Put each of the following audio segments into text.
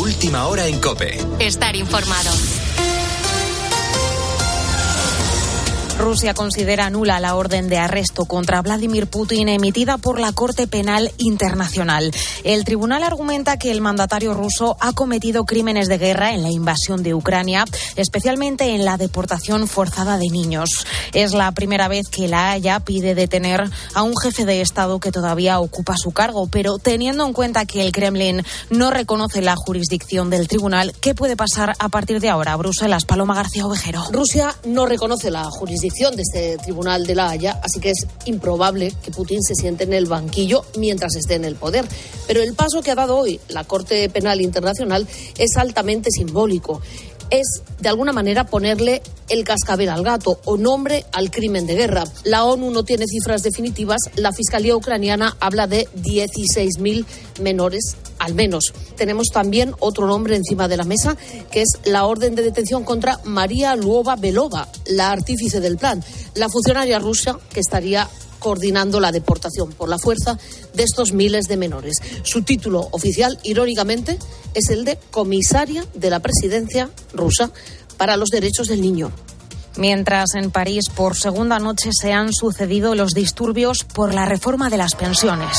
Última hora en COPE. Estar informado. Rusia considera nula la orden de arresto contra Vladimir Putin emitida por la Corte Penal Internacional. El tribunal argumenta que el mandatario ruso ha cometido crímenes de guerra en la invasión de Ucrania, especialmente en la deportación forzada de niños. Es la primera vez que La Haya pide detener a un jefe de Estado que todavía ocupa su cargo, pero teniendo en cuenta que el Kremlin no reconoce la jurisdicción del tribunal, ¿qué puede pasar a partir de ahora? Bruselas, Paloma García Ovejero. Rusia no reconoce la jurisdicción de este tribunal de La Haya, así que es improbable que Putin se siente en el banquillo mientras esté en el poder. Pero el paso que ha dado hoy la Corte Penal Internacional es altamente simbólico. Es, de alguna manera, ponerle el cascabel al gato o nombre al crimen de guerra. La ONU no tiene cifras definitivas. La Fiscalía ucraniana habla de 16.000 menores, al menos. Tenemos también otro nombre encima de la mesa, que es la orden de detención contra María Lvova-Belova, la artífice del plan, la funcionaria rusa que estaría coordinando la deportación por la fuerza de estos miles de menores. Su título oficial, irónicamente, es el de comisaria de la presidencia rusa para los derechos del niño. Mientras en París, por segunda noche, se han sucedido los disturbios por la reforma de las pensiones,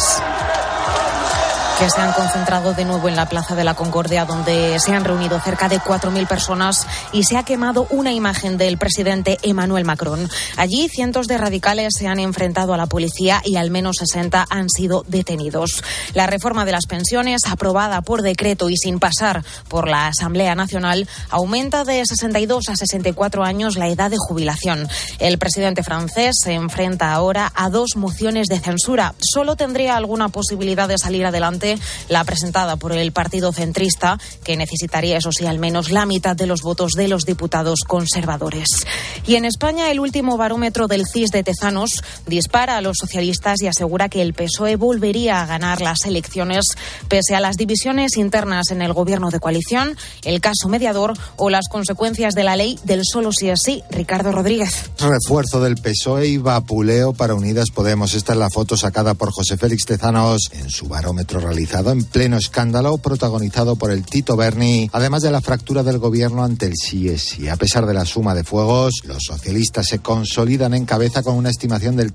que se han concentrado de nuevo en la Plaza de la Concordia, donde se han reunido cerca de 4.000 personas y se ha quemado una imagen del presidente Emmanuel Macron. Allí, cientos de radicales se han enfrentado a la policía y al menos 60 han sido detenidos. La reforma de las pensiones, aprobada por decreto y sin pasar por la Asamblea Nacional, aumenta de 62 a 64 años la edad de jubilación. El presidente francés se enfrenta ahora a 2 mociones de censura. Solo tendría alguna posibilidad de salir adelante la presentada por el partido centrista, que necesitaría, eso sí, al menos la mitad de los votos de los diputados conservadores. Y en España, el último barómetro del CIS de Tezanos dispara a los socialistas y asegura que el PSOE volvería a ganar las elecciones pese a las divisiones internas en el gobierno de coalición, el caso mediador o las consecuencias de la ley del solo sí es sí. Ricardo Rodríguez. Refuerzo del PSOE y vapuleo para Unidas Podemos. Esta es la foto sacada por José Félix Tezanos en su barómetro realizado en pleno escándalo protagonizado por el Tito Berni, además de la fractura del gobierno ante el sí es sí. A pesar de la suma de fuegos, los socialistas se consolidan en cabeza con una estimación del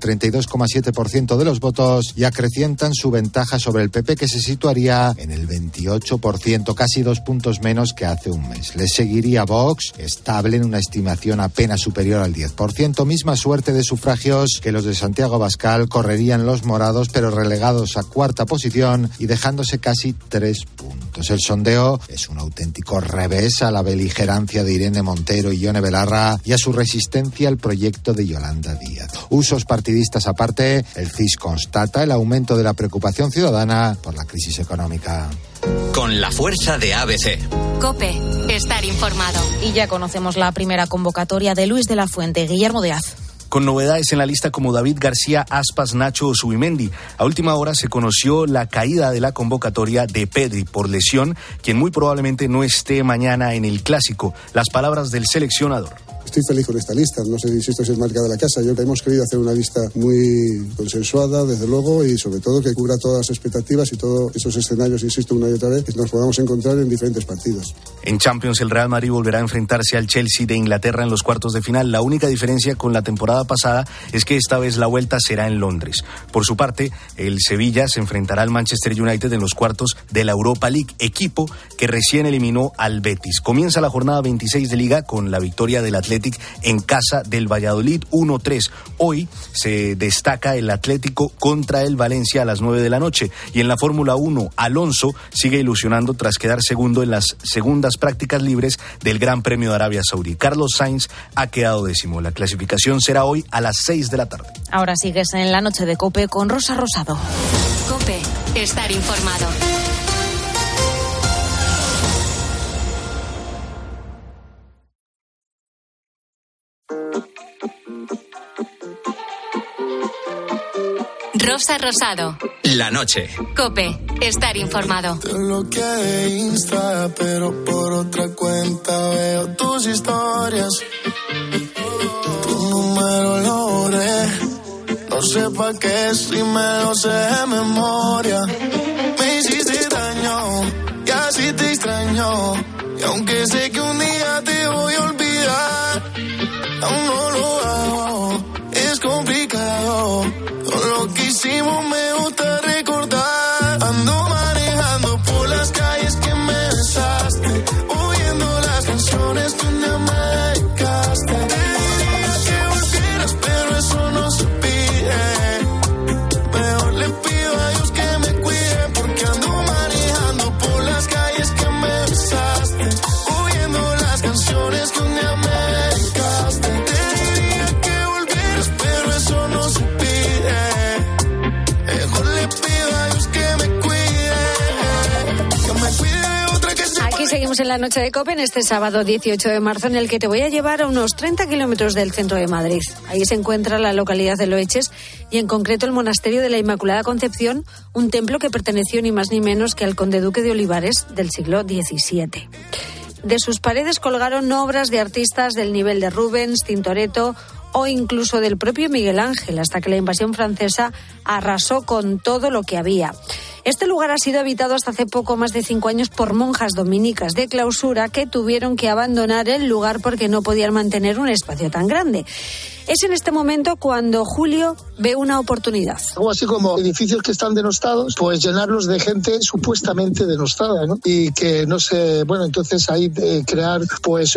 32,7% de los votos y acrecientan su ventaja sobre el PP, que se situaría en el 28%, casi 2 puntos menos que hace un mes. Les seguiría Vox, estable en una estimación apenas superior al 10%, misma suerte de sufragios que los de Santiago Abascal. Correrían los morados, pero relegados a cuarta posición y dejándose casi 3 puntos. El sondeo es un auténtico revés a la beligerancia de Irene Montero y Ione Belarra y a su resistencia al proyecto de Yolanda Díaz. Usos partidistas aparte, el CIS constata el aumento de la preocupación ciudadana por la crisis económica. Con la fuerza de ABC. COPE, estar informado. Y ya conocemos la primera convocatoria de Luis de la Fuente. Guillermo Díaz. Con novedades en la lista como David García, Aspas, Nacho o Zubimendi. A última hora se conoció la caída de la convocatoria de Pedri por lesión, quien muy probablemente no esté mañana en el Clásico. Las palabras del seleccionador. Estoy feliz con esta lista, no sé si esto es el marca de la casa. Hemos querido hacer una lista muy consensuada, desde luego, y sobre todo que cubra todas las expectativas y todos esos escenarios, insisto una y otra vez, que nos podamos encontrar en diferentes partidos. En Champions, el Real Madrid volverá a enfrentarse al Chelsea de Inglaterra en los cuartos de final. La única diferencia con la temporada pasada es que esta vez la vuelta será en Londres. Por su parte, el Sevilla se enfrentará al Manchester United en los cuartos de la Europa League, equipo que recién eliminó al Betis. Comienza la jornada 26 de Liga con la victoria del Athletic en casa del Valladolid 1-3. Hoy se destaca el Atlético contra el Valencia a las 9 de la noche. Y en la Fórmula 1, Alonso sigue ilusionando tras quedar segundo en las segundas prácticas libres del Gran Premio de Arabia Saudí. Carlos Sainz ha quedado 10º. La clasificación será hoy a las 6 de la tarde. Ahora sigues en la noche de COPE con Rosa Rosado. COPE, estar informado. Rosa Rosado. La noche. COPE, estar informado. Te bloqueé Insta, pero por otra cuenta veo tus historias. Tu número lo borré. No sé pa' qué si me lo sé de memoria. Me hiciste daño y así te extraño. Y aunque sé que un día te voy a olvidar, aún no lo hago, es complicado. Todo lo que hicimos me gusta recordar. Ando manejando por las calles que me besaste, oyendo las canciones que un día me dedicaste. Te diría que volvieras, pero eso no se pide. Mejor le pido a Dios que me cuide, porque ando manejando por las calles que me besaste, oyendo las canciones que un día me dedicaste. Te diría que volvieras, pero eso no se pide. Mejor le pido a Dios que me cuide de otra que se... Aquí seguimos en la noche de COPE en este sábado 18 de marzo, en el que te voy a llevar a unos 30 kilómetros del centro de Madrid. Ahí se encuentra la localidad de Loeches y en concreto el Monasterio de la Inmaculada Concepción, un templo que perteneció ni más ni menos que al conde duque de Olivares del siglo XVII. De sus paredes colgaron obras de artistas del nivel de Rubens, Tintoretto o incluso del propio Miguel Ángel, hasta que la invasión francesa arrasó con todo lo que había. Este lugar ha sido habitado hasta hace poco más de 5 años por monjas dominicas de clausura que tuvieron que abandonar el lugar porque no podían mantener un espacio tan grande. Es en este momento cuando Julio ve una oportunidad. Algo así como edificios que están denostados, pues llenarlos de gente supuestamente denostada, ¿no? Y que no sé, bueno, entonces ahí crear pues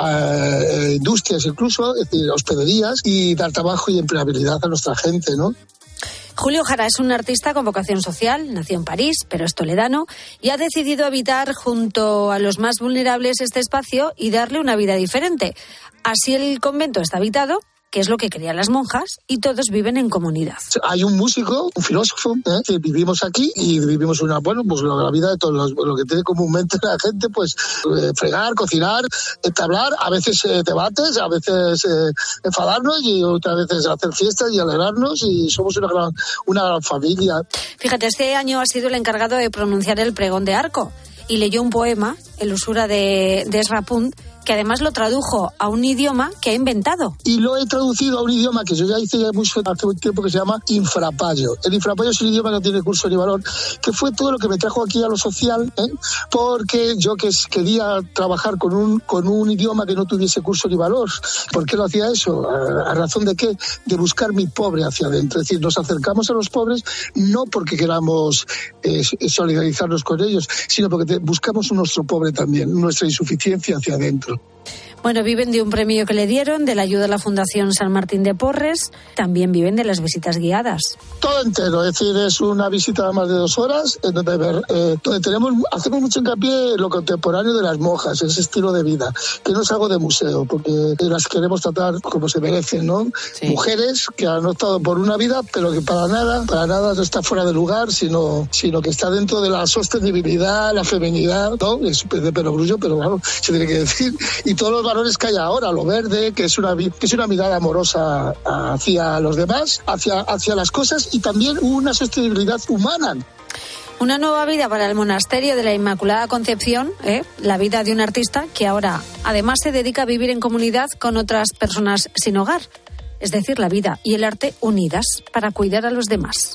industrias incluso, es decir, hospederías y dar trabajo y empleabilidad a nuestra gente, ¿no? Julio Jara es un artista con vocación social, nació en París, pero es toledano, y ha decidido habitar junto a los más vulnerables este espacio y darle una vida diferente. Así el convento está habitado, que es lo que querían las monjas, y todos viven en comunidad. Hay un músico, un filósofo, que vivimos aquí y vivimos la vida de todos lo que tiene comúnmente la gente, pues fregar, cocinar, entablar, a veces debates, a veces enfadarnos y otras veces hacer fiestas y alegrarnos, y somos una gran familia. Fíjate, este año ha sido el encargado de pronunciar el pregón de Arco y leyó un poema, El usura de Ezra Punt, que además lo tradujo a un idioma que ha inventado. Y lo he traducido a un idioma que yo ya hice hace un tiempo, que se llama infrapayo. El infrapayo es un idioma que no tiene curso ni valor, que fue todo lo que me trajo aquí a lo social, porque yo quería trabajar con un idioma que no tuviese curso ni valor. ¿Por qué lo hacía eso? ¿A razón de qué? De buscar mi pobre hacia adentro. Es decir, nos acercamos a los pobres no porque queramos solidarizarnos con ellos, sino porque buscamos nuestro pobre también, nuestra insuficiencia hacia adentro. Bueno, viven de un premio que le dieron, de la ayuda a la Fundación San Martín de Porres, también viven de las visitas guiadas. Todo entero, es decir, es una visita de más de 2 horas, en donde hacemos mucho hincapié en lo contemporáneo de las monjas, ese estilo de vida, que no es algo de museo, porque las queremos tratar como se merecen, ¿no? Sí. Mujeres que han optado por una vida, pero que para nada no está fuera de lugar, sino que está dentro de la sostenibilidad, la feminidad, ¿no? Es de perogrullo, pero claro, se tiene que decir, y todos los valores que hay ahora, lo verde, que es una mirada amorosa hacia los demás, hacia las cosas, y también una sostenibilidad humana. Una nueva vida para el Monasterio de la Inmaculada Concepción, la vida de un artista que ahora además se dedica a vivir en comunidad con otras personas sin hogar, es decir, la vida y el arte unidas para cuidar a los demás.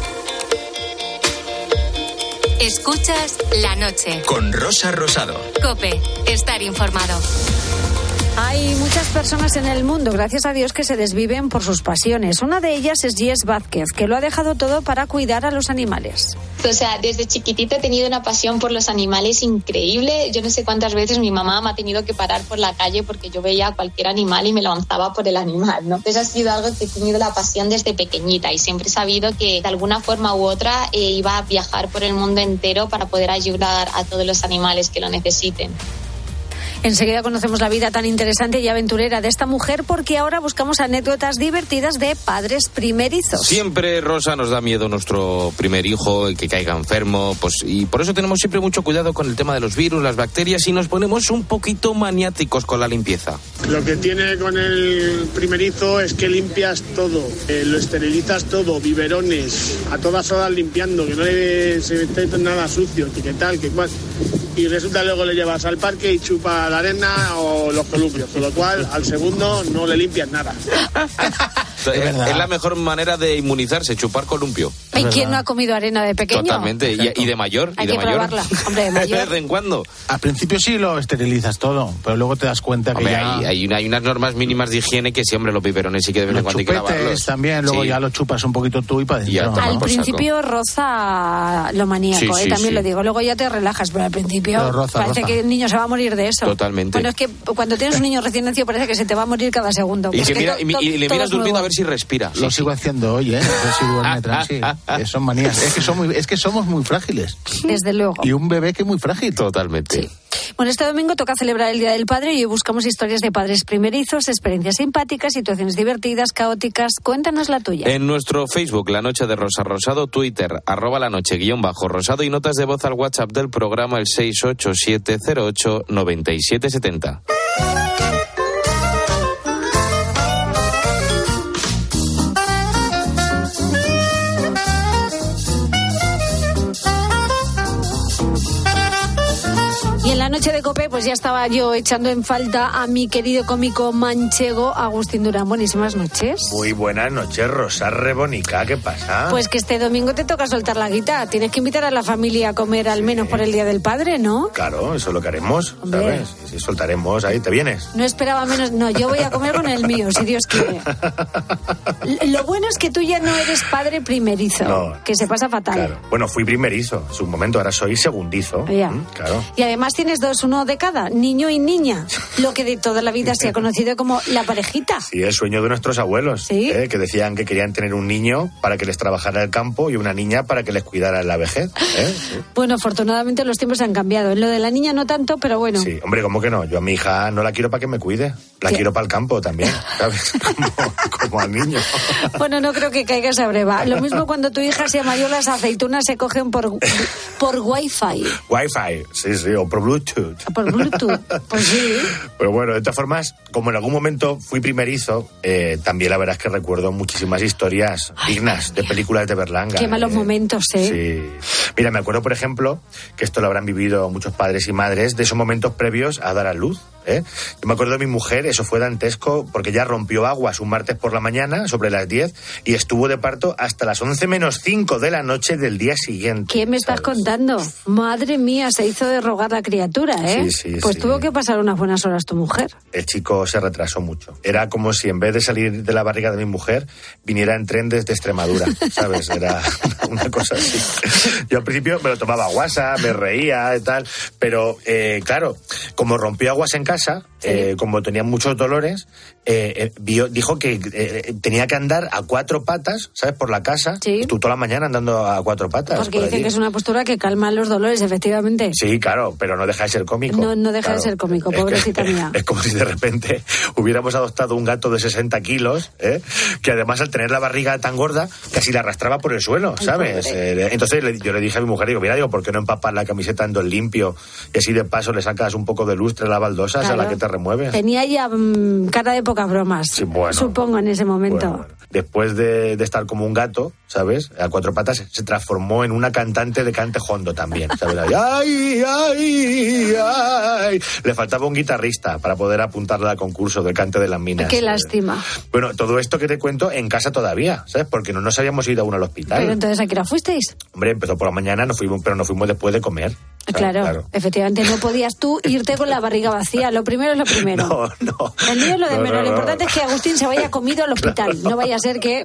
Escuchas La Noche con Rosa Rosado. COPE, estar informado. Hay muchas personas en el mundo, gracias a Dios, que se desviven por sus pasiones. Una de ellas es Jess Vázquez, que lo ha dejado todo para cuidar a los animales. O sea, desde chiquitita he tenido una pasión por los animales increíble. Yo no sé cuántas veces mi mamá me ha tenido que parar por la calle porque yo veía cualquier animal y me lanzaba por el animal, ¿no? Entonces ha sido algo que he tenido la pasión desde pequeñita y siempre he sabido que de alguna forma u otra iba a viajar por el mundo entero para poder ayudar a todos los animales que lo necesiten. Enseguida conocemos la vida tan interesante y aventurera de esta mujer, porque ahora buscamos anécdotas divertidas de padres primerizos. Siempre, Rosa, nos da miedo nuestro primer hijo, que caiga enfermo, y por eso tenemos siempre mucho cuidado con el tema de los virus, las bacterias, y nos ponemos un poquito maniáticos con la limpieza. Lo que tiene con el primerizo es que limpias todo, lo esterilizas todo, biberones, a todas horas limpiando, que no se esté nada sucio, que tal, que cual. Y resulta luego le llevas al parque y chupa la arena o los columpios, con lo cual al segundo no le limpias nada. Es la mejor manera de inmunizarse, chupar columpio. ¿Y quién no ha comido arena de pequeño? Totalmente, y de mayor. Hay y de que probarla, hombre, de mayor. De vez en cuando. Al principio sí lo esterilizas todo, pero luego te das cuenta que ya... Hay unas normas mínimas de higiene que sí, hombre, los biberones sí que de vez en cuando hay que lavarlos. También, luego ya lo chupas un poquito tú y para adentro. Al principio roza lo maníaco, también lo digo. Luego ya te relajas, pero al principio parece que el niño se va a morir de eso. Totalmente. Bueno, es que cuando tienes un niño recién nacido parece que se te va a morir cada segundo. Y le miras durmiendo a ver si respira. Lo sigo haciendo hoy, a ver si duerme tranquilo. Son manías. Es que somos muy frágiles. Desde luego. Y un bebé que es muy frágil. Totalmente. Sí. Bueno, este domingo toca celebrar el Día del Padre y hoy buscamos historias de padres primerizos, experiencias simpáticas, situaciones divertidas, caóticas. Cuéntanos la tuya. En nuestro Facebook, La Noche de Rosa Rosado, Twitter, @lanoche_rosado y notas de voz al WhatsApp del programa el 687089770. Y en la noche de COPE, pues ya estaba yo echando en falta a mi querido cómico manchego Agustín Durán. Buenísimas noches. Muy buenas noches, Rosa Rebonica. ¿Qué pasa? Pues que este domingo te toca soltar la guita. Tienes que invitar a la familia a comer al menos por el Día del Padre, ¿no? Claro, eso es lo que haremos, ¿sabes? Sí, soltaremos ahí. ¿Te vienes? No esperaba menos. No, yo voy a comer con el mío, si Dios quiere. Lo bueno es que tú ya no eres padre primerizo, que se pasa fatal. Claro. Bueno, fui primerizo en su momento, ahora soy segundizo. Ya. Claro. Y además tienes dos, uno de cada, niño y niña, lo que de toda la vida se ha conocido como la parejita. Sí, el sueño de nuestros abuelos, ¿sí? Que decían que querían tener un niño para que les trabajara el campo y una niña para que les cuidara en la vejez. Sí. Bueno, afortunadamente los tiempos han cambiado. En lo de la niña no tanto, pero bueno. Sí, hombre, ¿cómo que no? Yo a mi hija no la quiero para que me cuide, la quiero para el campo también, ¿sabes? Como al niño. Bueno, no creo que caiga esa breva. Lo mismo cuando tu hija sea mayor, las aceitunas se cogen por Wi-Fi. Wi-Fi, sí, o por Bluetooth. Por Bluetooth, pues sí. Pero bueno, de todas formas, como en algún momento fui primerizo, también la verdad es que recuerdo muchísimas historias dignas de películas de Berlanga. Qué malos momentos, Sí. Mira, me acuerdo, por ejemplo, que esto lo habrán vivido muchos padres y madres, de esos momentos previos a dar a luz. Yo me acuerdo de mi mujer, eso fue dantesco, porque ya rompió aguas un martes por la mañana, sobre las 10, y estuvo de parto hasta las 11:05 de la noche del día siguiente. ¿Qué me estás contando? Madre mía, se hizo de rogar la criatura, ¿eh? Sí, pues tuvo que pasar unas buenas horas tu mujer. El chico se retrasó mucho. Era como si en vez de salir de la barriga de mi mujer, viniera en tren desde Extremadura, ¿sabes? Era una cosa así. Yo al principio me lo tomaba a guasa, me reía y tal, pero claro, como rompió aguas en casa, como tenía muchos dolores, dijo que tenía que andar a 4 patas, ¿sabes? Por la casa. Sí. Tú toda la mañana andando a 4 patas. Porque dicen que es una postura que calma los dolores, efectivamente. Sí, claro, pero no deja de ser cómico. No deja de ser cómico, pobrecita mía. Es como si de repente hubiéramos adoptado un gato de 60 kilos, que además al tener la barriga tan gorda, casi la arrastraba por el suelo, ¿sabes? Entonces yo le dije a mi mujer, digo, ¿por qué no empapas la camiseta en limpio y así de paso le sacas un poco de lustre a la baldosa, claro, a la que te remueves? Tenía ya cara de pocas bromas, sí, bueno, supongo, en ese momento. Bueno. Después de estar como un gato, ¿sabes? A 4 patas, se transformó en una cantante de cante hondo también, ¿sabes? ¡Ay, ay, ay! Le faltaba un guitarrista para poder apuntarle al concurso del cante de las minas. Qué lástima. Bueno, todo esto que te cuento en casa todavía, ¿sabes? Porque no nos habíamos ido aún al hospital. Pero entonces, ¿a qué hora fuisteis? Hombre, empezó por la mañana, pero nos fuimos después de comer. Claro, efectivamente, no podías tú irte con la barriga vacía. Lo primero es lo primero. No. El mío es lo de menos. Lo importante es que Agustín se vaya comido al hospital. No vaya a ser que...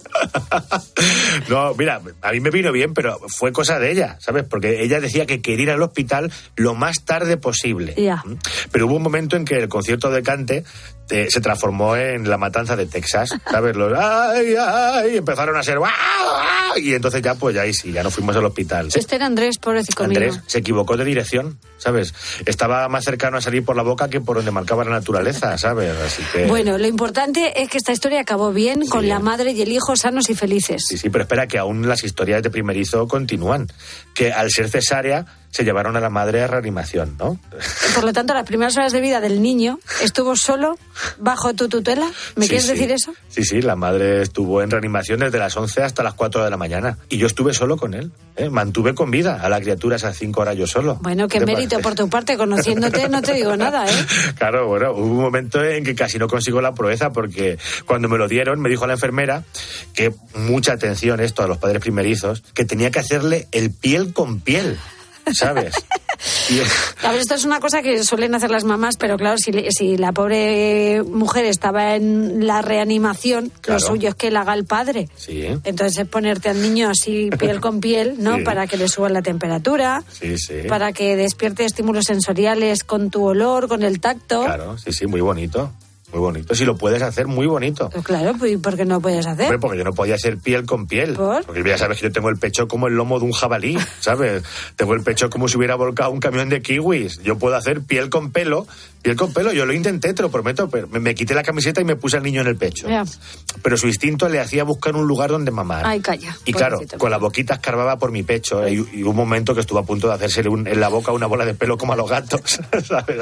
No, mira, a mí me vino bien, pero fue cosa de ella, ¿sabes? Porque ella decía que quería ir al hospital lo más tarde posible. Ya. Pero hubo un momento en que el concierto de cante se transformó en la matanza de Texas, ¿sabes? Los ¡ay, ay! Empezaron a ser ¡guau, guau! Y entonces ya, pues ya ahí sí, ya nos fuimos al hospital. Este era Andrés, pobrecito mío. Andrés se equivocó de dirección, ¿sabes? Estaba más cercano a salir por la boca que por donde marcaba la naturaleza, ¿sabes? Así que... Bueno, lo importante es que esta historia acabó bien, con la madre y el hijo sanos y felices. Sí, pero espera, que aún las historias de primerizo continúan. Que al ser cesárea se llevaron a la madre a reanimación, ¿no? Por lo tanto, las primeras horas de vida del niño estuvo solo bajo tu tutela. ¿Me quieres decir eso? Sí, la madre estuvo en reanimación desde las 11 hasta las 4 de la mañana. Y yo estuve solo con él. Mantuve con vida a la criatura esas 5 horas yo solo. Bueno, qué mérito por tu parte. Conociéndote no te digo nada, ¿eh? Claro, bueno, hubo un momento en que casi no consigo la proeza porque cuando me lo dieron me dijo la enfermera que mucha atención esto a los padres primerizos, que tenía que hacerle el piel con piel, ¿sabes? A ver, esto es una cosa que suelen hacer las mamás, pero claro, si la pobre mujer estaba en la reanimación, claro, lo suyo es que la haga el padre. Sí. Entonces es ponerte al niño así piel con piel, ¿no? Sí. Para que le suba la temperatura, para que despierte estímulos sensoriales con tu olor, con el tacto. Claro, sí, muy bonito. Muy bonito. Si lo puedes hacer, muy bonito. Pues claro, pues ¿por qué no puedes hacer? Hombre, porque yo no podía hacer piel con piel. ¿Por? Porque ya sabes que yo tengo el pecho como el lomo de un jabalí, ¿sabes? Tengo el pecho como si hubiera volcado un camión de kiwis. Yo puedo hacer piel con pelo. Yo lo intenté, te lo prometo, pero me quité la camiseta y me puse al niño en el pecho. Ya. Pero su instinto le hacía buscar un lugar donde mamar. Ay, calla. Y claro, con la boquita escarbaba por mi pecho. Y hubo un momento que estuvo a punto de hacérsele en la boca una bola de pelo como a los gatos. ¿Sabes?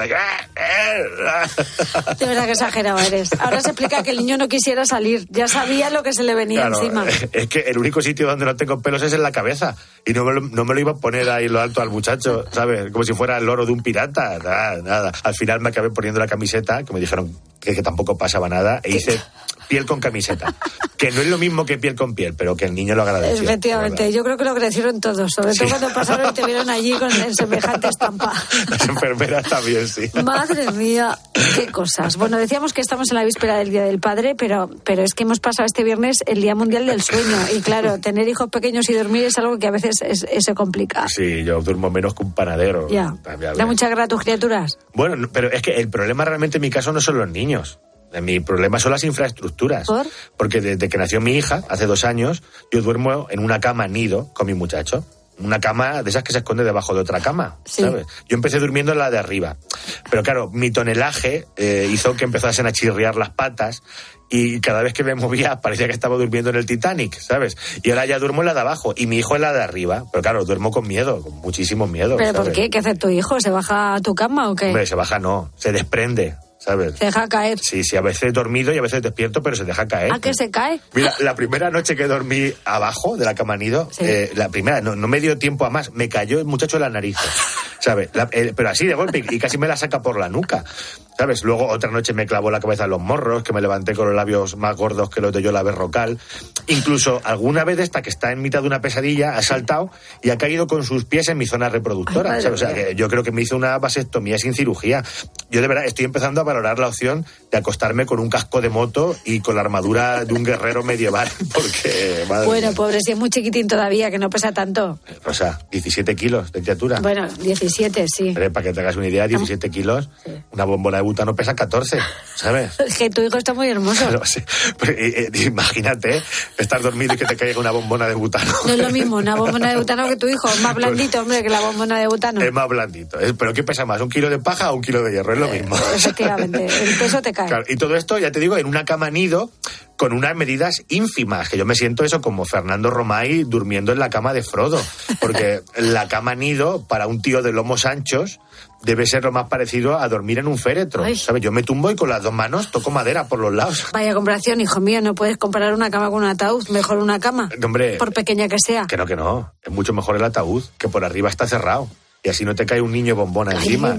De verdad que exagerado eres. Ahora se explica que el niño no quisiera salir. Ya sabía lo que se le venía encima. Es que el único sitio donde no tengo pelos es en la cabeza. Y no me lo iba a poner ahí lo alto al muchacho, ¿sabes? Como si fuera el loro de un pirata. Nada. Al final me acabé poniendo la camiseta, que me dijeron que tampoco pasaba nada, e hice piel con camiseta. Que no es lo mismo que piel con piel, pero que el niño lo agradeció. Efectivamente, yo creo que lo agradecieron todos, sobre todo cuando pasaron y te vieron allí con semejante estampa. Las enfermeras también, sí. Madre mía, qué cosas. Bueno, decíamos que estamos en la víspera del Día del Padre, pero es que hemos pasado este viernes el Día Mundial del Sueño. Y claro, tener hijos pequeños y dormir es algo que a veces se complica. Sí, yo duermo menos que un panadero. Ya. ¿Da mucha guerra a tus criaturas? Bueno, pero es que el problema realmente en mi caso no son los niños. Mi problema son las infraestructuras. ¿Por? Porque desde que nació mi hija, hace 2 años, yo duermo en una cama nido con mi muchacho. Una cama de esas que se esconde debajo de otra cama, ¿sabes? Yo empecé durmiendo en la de arriba. Pero claro, mi tonelaje hizo que empezasen a chirriar las patas y cada vez que me movía parecía que estaba durmiendo en el Titanic, ¿sabes? Y ahora ya duermo en la de abajo y mi hijo en la de arriba. Pero claro, duermo con miedo, con muchísimo miedo. ¿Pero ¿sabes? por qué? ¿Qué hace tu hijo? ¿Se baja a tu cama o qué? Hombre, se baja no, se desprende. ¿Sabes? Se deja caer. Sí, a veces dormido y a veces despierto, pero se deja caer. ¿A qué se cae? Mira, la primera noche que dormí abajo de la cama nido, la primera, no me dio tiempo a más, me cayó el muchacho en la nariz, ¿sabes? Pero así de golpe, y casi me la saca por la nuca, ¿sabes? Luego otra noche me clavó la cabeza en los morros, que me levanté con los labios más gordos que los de Yola Berrocal. Incluso alguna vez esta que está en mitad de una pesadilla ha saltado y ha caído con sus pies en mi zona reproductora. Ay, ¿sabes? O sea, que yo creo que me hizo una vasectomía sin cirugía. Yo de verdad estoy empezando a valorar la opción de acostarme con un casco de moto y con la armadura de un guerrero medieval, porque... Bueno, pobre, si es muy chiquitín todavía, que no pesa tanto. O sea, 17 kilos de criatura. Bueno, 17, sí. Pero para que te hagas una idea, 17 kilos, una bombona de butano pesa 14, ¿sabes? Es que tu hijo está muy hermoso. Pero, sí, pero, imagínate estar dormido y que te caiga una bombona de butano. No es lo mismo una bombona de butano que tu hijo, es más blandito, hombre, que la bombona de butano. Es más blandito. ¿Pero qué pesa más, 1 kilo de paja o 1 kilo de hierro? Es lo mismo. Efectivamente, el peso te cae. Claro, y todo esto, ya te digo, en una cama nido con unas medidas ínfimas, que yo me siento eso como Fernando Romay durmiendo en la cama de Frodo, porque la cama nido para un tío de lomos anchos debe ser lo más parecido a dormir en un féretro. Ay. ¿Sabes? Yo me tumbo y con las 2 manos toco madera por los lados. Vaya comparación, hijo mío, no puedes comparar una cama con un ataúd, mejor una cama. Hombre, por pequeña que sea. Que no, es mucho mejor el ataúd, que por arriba está cerrado y así no te cae un niño bombona encima.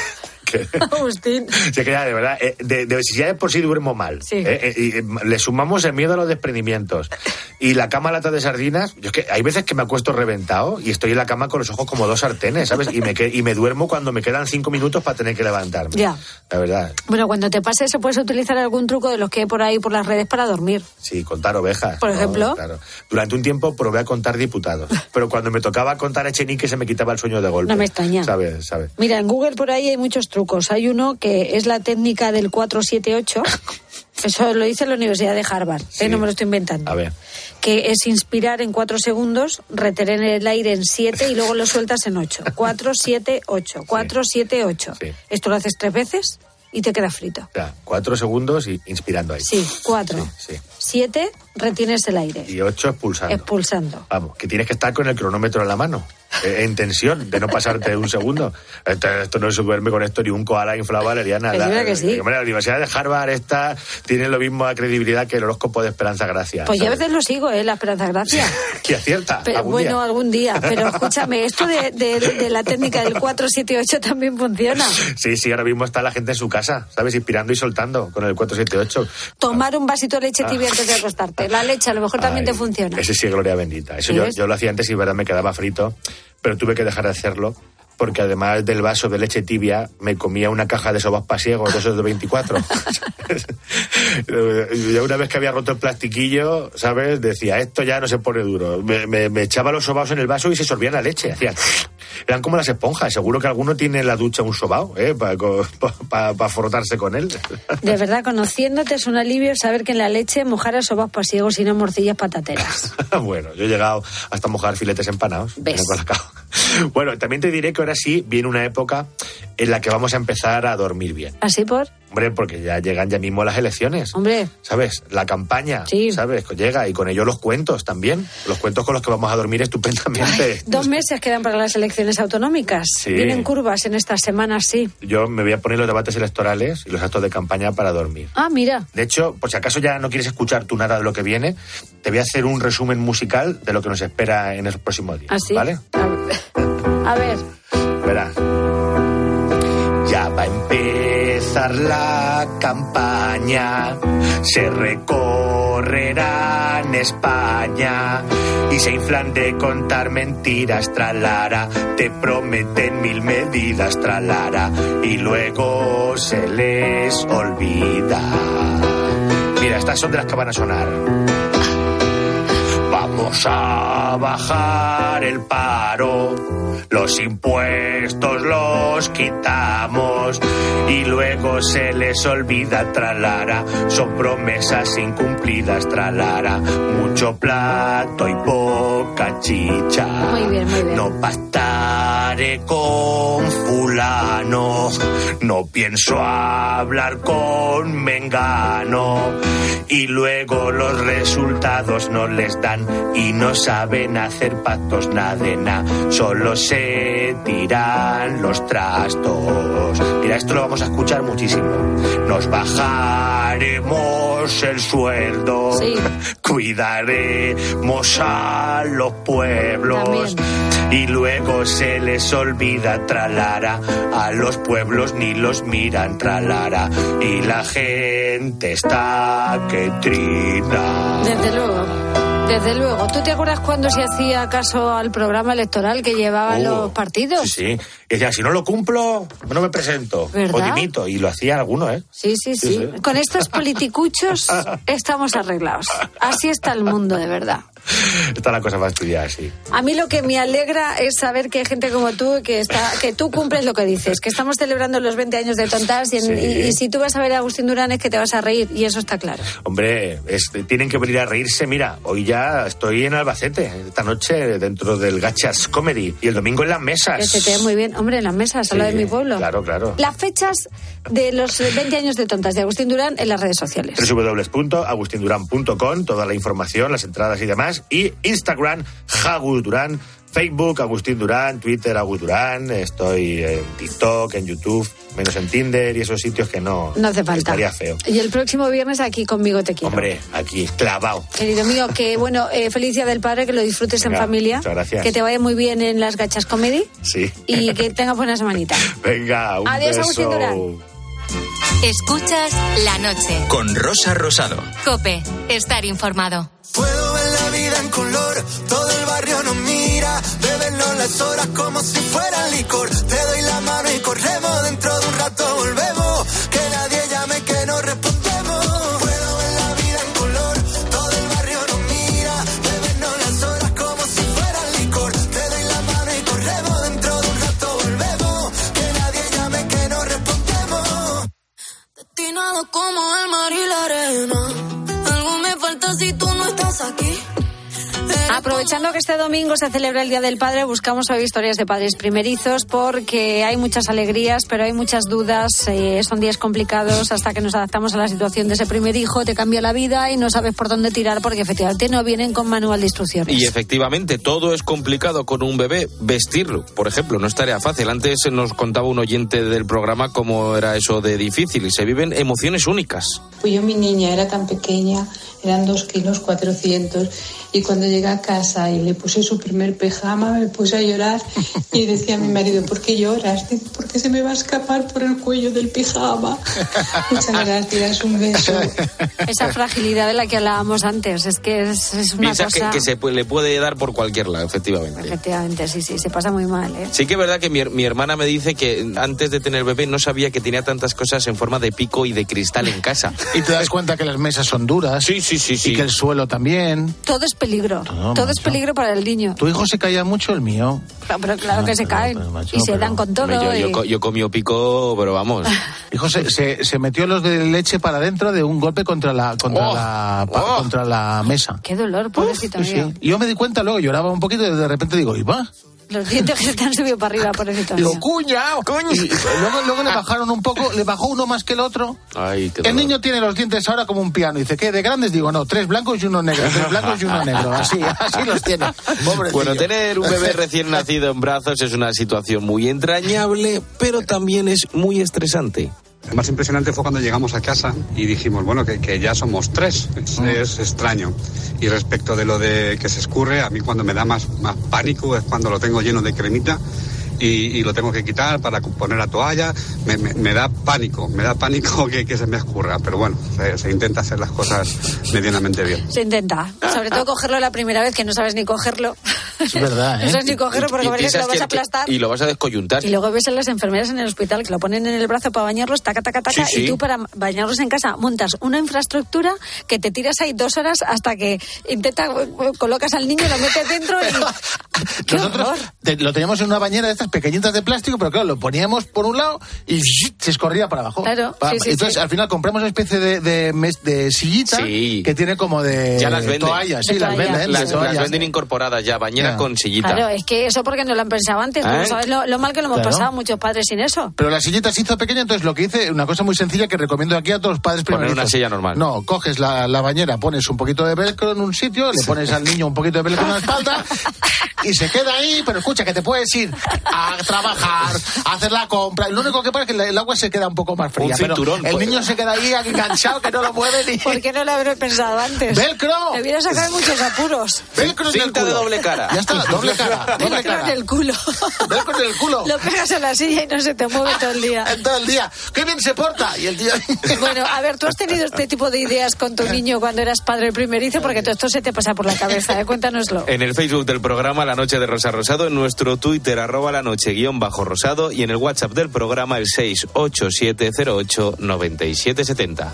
Agustín. Sí, que ya, de verdad, si ya de por sí duermo mal, y le sumamos el miedo a los desprendimientos y la cama lata de sardinas, yo es que hay veces que me acuesto reventado y estoy en la cama con los ojos como 2 sartenes, ¿sabes? Y me duermo cuando me quedan 5 minutos para tener que levantarme. Ya. La verdad. Bueno, cuando te pase eso puedes utilizar algún truco de los que hay por ahí por las redes para dormir. Sí, contar ovejas. Por ejemplo. Claro. Durante un tiempo probé a contar diputados, pero cuando me tocaba contar a Echenique se me quitaba el sueño de golpe. No me extraña. ¿Sabes? Mira, en Google por ahí hay muchos trucos. Hay uno que es la técnica del 4-7-8. Eso lo dice la Universidad de Harvard, no me lo estoy inventando. A ver. Que es inspirar en 4 segundos, retener el aire en 7 y luego lo sueltas en 8. 4-7-8, 4-7-8. Sí. Esto lo haces 3 veces y te queda frito. O sea, 4 segundos y inspirando ahí. Sí, 4. Sí. 7, retienes el aire. Y 8 expulsando. Expulsando. Vamos, que tienes que estar con el cronómetro en la mano. en tensión, de no pasarte un segundo. Esto no se duerme con esto ni un koala inflado, Valeriana. Que sí. La Universidad de Harvard tiene lo mismo credibilidad que el horóscopo de Esperanza Gracia. Pues yo a veces lo sigo, la Esperanza Gracia. Que acierta. Pero, algún día. Pero escúchame, esto de la técnica del 478 también funciona. Sí, ahora mismo está la gente en su casa, ¿sabes? Inspirando y soltando con el 478. Tomar un vasito de leche tibia antes de acostarte. La leche a lo mejor también te funciona. Ese sí, gloria bendita. Eso yo lo hacía antes y verdad me quedaba frito, pero tuve que dejar de hacerlo. Porque además del vaso de leche tibia, me comía una caja de sobas pasiegos, de esos de 24. Ya una vez que había roto el plastiquillo, ¿sabes? Decía, esto ya no se pone duro. Me echaba los sobaos en el vaso y se sorbía la leche. Eran como las esponjas. Seguro que alguno tiene en la ducha un sobao, para frotarse con él. De verdad, conociéndote es un alivio saber que en la leche mojar sobas pasiegos y no morcillas patateras. Bueno, yo he llegado hasta mojar filetes empanados. ¿Ves? Bueno, también te diré que ahora sí viene una época en la que vamos a empezar a dormir bien. ¿Así por? Hombre, porque ya llegan ya mismo las elecciones. Hombre. ¿Sabes? La campaña, sí. ¿Sabes? Llega y con ello los cuentos también. Los cuentos con los que vamos a dormir estupendamente. Ay, 2 meses quedan para las elecciones autonómicas. Sí. Vienen curvas en estas semanas, sí. Yo me voy a poner los debates electorales y los actos de campaña para dormir. Ah, mira. De hecho, por si acaso ya no quieres escuchar tú nada de lo que viene, te voy a hacer un resumen musical de lo que nos espera en esos próximos días. ¿Ah, sí? ¿Vale? A ver. Verás. Ya va a empezar la campaña, se recorrerá en España y se inflan de contar mentiras, tralara, te prometen 1000 medidas, tralara, y luego se les olvida. Mira, estas son de las que van a sonar. Vamos a bajar el paro, los impuestos los quitamos y luego se les olvida, tralara, son promesas incumplidas, tralara, mucho plato y poca chicha. Muy bien, muy bien. No pactaré con fulano, no pienso hablar con mengano y luego los resultados no les dan y no saben hacer pactos, nada de nada, solo se tiran los trastos. Mira, esto lo vamos a escuchar muchísimo. Nos bajaremos el sueldo, sí. Cuidaremos a los pueblos. También. Y luego se les olvida, tralara, a los pueblos ni los miran, tralara, y la gente está que trina. Desde luego. Desde luego. ¿Tú te acuerdas cuando se hacía caso al programa electoral que llevaban los partidos? Sí. Y decían, si no lo cumplo, no me presento. ¿Verdad? O dimito. Y lo hacía alguno, ¿eh? Sí. Con estos politicuchos estamos arreglados. Así está el mundo, de verdad. Está la cosa fastidiada, sí. A mí lo que me alegra es saber que hay gente como tú que tú cumples lo que dices, que estamos celebrando los 20 años de Tontas y si tú vas a ver a Agustín Durán es que te vas a reír y eso está claro. Hombre, tienen que venir a reírse. Mira, hoy ya estoy en Albacete, esta noche dentro del Gachas Comedy y el domingo en Las Mesas. Que se te ve muy bien. Hombre, en Las Mesas, a la de mi pueblo. Claro. Las fechas de los 20 años de Tontas de Agustín Durán en las redes sociales. www.agustindurán.com, toda la información, las entradas y demás. Y Instagram, Agus Durán, Facebook, Agustín Durán, Twitter, Agus Durán, estoy en TikTok, en YouTube, menos en Tinder y esos sitios que no hace falta. Estaría feo. Y el próximo viernes aquí conmigo te quiero. Hombre, aquí, clavado. Querido mío, que bueno, feliz Día del Padre, que lo disfrutes. Venga, en familia. Muchas gracias. Que te vaya muy bien en las Gachas Comedy. Sí. Y que tengas buena semanita. Venga, un Adiós, beso. Agustín Durán. Escuchas La Noche. Con Rosa Rosado. COPE. Estar informado. Puedo ver la vida en color, todo el barrio nos mira, bebernos las horas como si fuera licor. Te doy la mano y corremos, dentro de un rato volvemos, que nadie llame que no respondemos. Puedo ver la vida en color, todo el barrio nos mira, bebernos las horas como si fuera licor. Te doy la mano y corremos, dentro de un rato volvemos, que nadie llame que no respondemos. Destinado como el mar y la arena, algo me falta si tú no estás aquí. Aprovechando que este domingo se celebra el Día del Padre, buscamos hoy historias de padres primerizos porque hay muchas alegrías, pero hay muchas dudas. Son días complicados hasta que nos adaptamos a la situación de ese primer hijo, te cambia la vida y no sabes por dónde tirar porque efectivamente no vienen con manual de instrucciones. Y efectivamente, todo es complicado con un bebé. Vestirlo, por ejemplo, no es tarea fácil. Antes nos contaba un oyente del programa cómo era eso de difícil y se viven emociones únicas. Pues yo, mi niña era tan pequeña, eran 2,4 kilos, y cuando llegué a casa y le puse su primer pijama, me puse a llorar y decía a mi marido, ¿por qué lloras? Dice, porque se me va a escapar por el cuello del pijama. Muchas gracias, un beso. Esa fragilidad de la que hablábamos antes, es que es una Piensa cosa... que le puede dar por cualquier lado, efectivamente. Efectivamente, sí, se pasa muy mal, ¿eh? Sí que es verdad que mi hermana me dice que antes de tener bebé no sabía que tenía tantas cosas en forma de pico y de cristal en casa. Y te das cuenta que las mesas son duras. Sí. Y que el suelo también. Todo es peligro. Todo es peligro para el niño. ¿Tu hijo se caía mucho, el mío? Pero claro que se caen. Y se dan con todo. Yo comí pico, pero vamos. Hijo, se metió los de leche para adentro de un golpe contra la mesa. Qué dolor, pobrecito mío. Y yo me di cuenta luego, lloraba un poquito y de repente digo, ¿y va? Los dientes que se te han subido para arriba, pobrecito mío. Digo, cuñao. Y luego le bajaron un poco, le bajó uno más que el otro. Ay, el niño tiene los dientes ahora como un piano. Dice, ¿qué? ¿De grandes? Digo, no, 3 blancos y 1 negro. 3 blancos y 1 negro. Así los tiene. Pobrecillo. Bueno, tener un bebé recién nacido en brazos es una situación muy entrañable, pero también es muy estresante. Lo más impresionante fue cuando llegamos a casa y dijimos, bueno, que ya somos 3. Es extraño. Y respecto de lo de que se escurre, a mí cuando me da más pánico es cuando lo tengo lleno de cremita y lo tengo que quitar para poner la toalla. Me da pánico que se me escurra. Pero bueno, se intenta hacer las cosas medianamente bien. Se intenta. Sobre todo cogerlo la primera vez, que no sabes ni cogerlo. Es verdad, ¿eh? No sabes ni cogerlo porque parece que lo vas a aplastar. Y lo vas a descoyuntar. Y luego ves a las enfermeras en el hospital que lo ponen en el brazo para bañarlos, taca, Sí. y tú para bañarlos en casa montas una infraestructura que te tiras ahí 2 horas hasta que colocas al niño, lo metes dentro y... ¡Qué Nosotros horror! Lo teníamos en una bañera de estas pequeñitas de plástico, pero claro, lo poníamos por un lado y se escorría para abajo. Claro, Entonces, al final compramos una especie de sillita que tiene como de ya las venden. Toallas. Sí, las venden. Las venden incorporadas ya, bañera con sillita. Claro, es que eso porque no lo han pensado antes. ¿No sabes lo mal que lo hemos pasado muchos padres sin eso? Pero la sillita se hizo pequeña, entonces lo que hice, una cosa muy sencilla que recomiendo aquí a todos los padres primerizos. Poner una silla normal. No, coges la bañera, pones un poquito de velcro en un sitio, le pones al niño un poquito de velcro en la espalda y se queda ahí, pero escucha, que te puedes ir a trabajar, a hacer la compra. Lo único que pasa es que el agua se queda un poco más fría. Un cinturón, pero el niño se queda ahí enganchado, que no lo mueve ni... ¿Por qué no lo habré pensado antes? ¡Velcro! Me hubiera sacado muchos apuros. ¡Velcro en el culo! De doble cara. Ya está, doble cara. ¡Velcro en el culo! ¡Velcro en el culo! Lo pegas en la silla y no se te mueve todo el día. Todo el día. ¡Qué bien se porta! Y el tío... Bueno, a ver, ¿tú has tenido este tipo de ideas con tu niño cuando eras padre primerizo? Porque todo esto se te pasa por la cabeza, ¿eh? Cuéntanoslo. En el Facebook del programa La Noche de Rosa Rosado, en nuestro Twitter @lanoche_rosado y en el WhatsApp del programa el 687089770.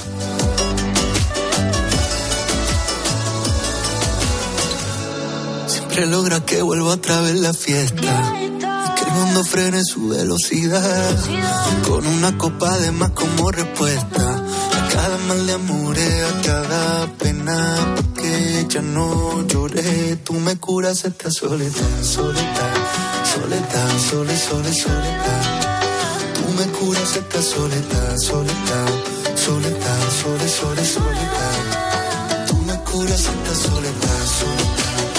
Siempre logra que vuelva otra vez la fiesta y que el mundo frene su velocidad con una copa de más como respuesta a cada mal de amor, a cada pena, porque ya no lloré. Tú me curas esta soledad, soledad, soledad, soledad. Tú me curas esta soledad, soledad, soledad, soledad. Tú me curas esta soledad, soledad.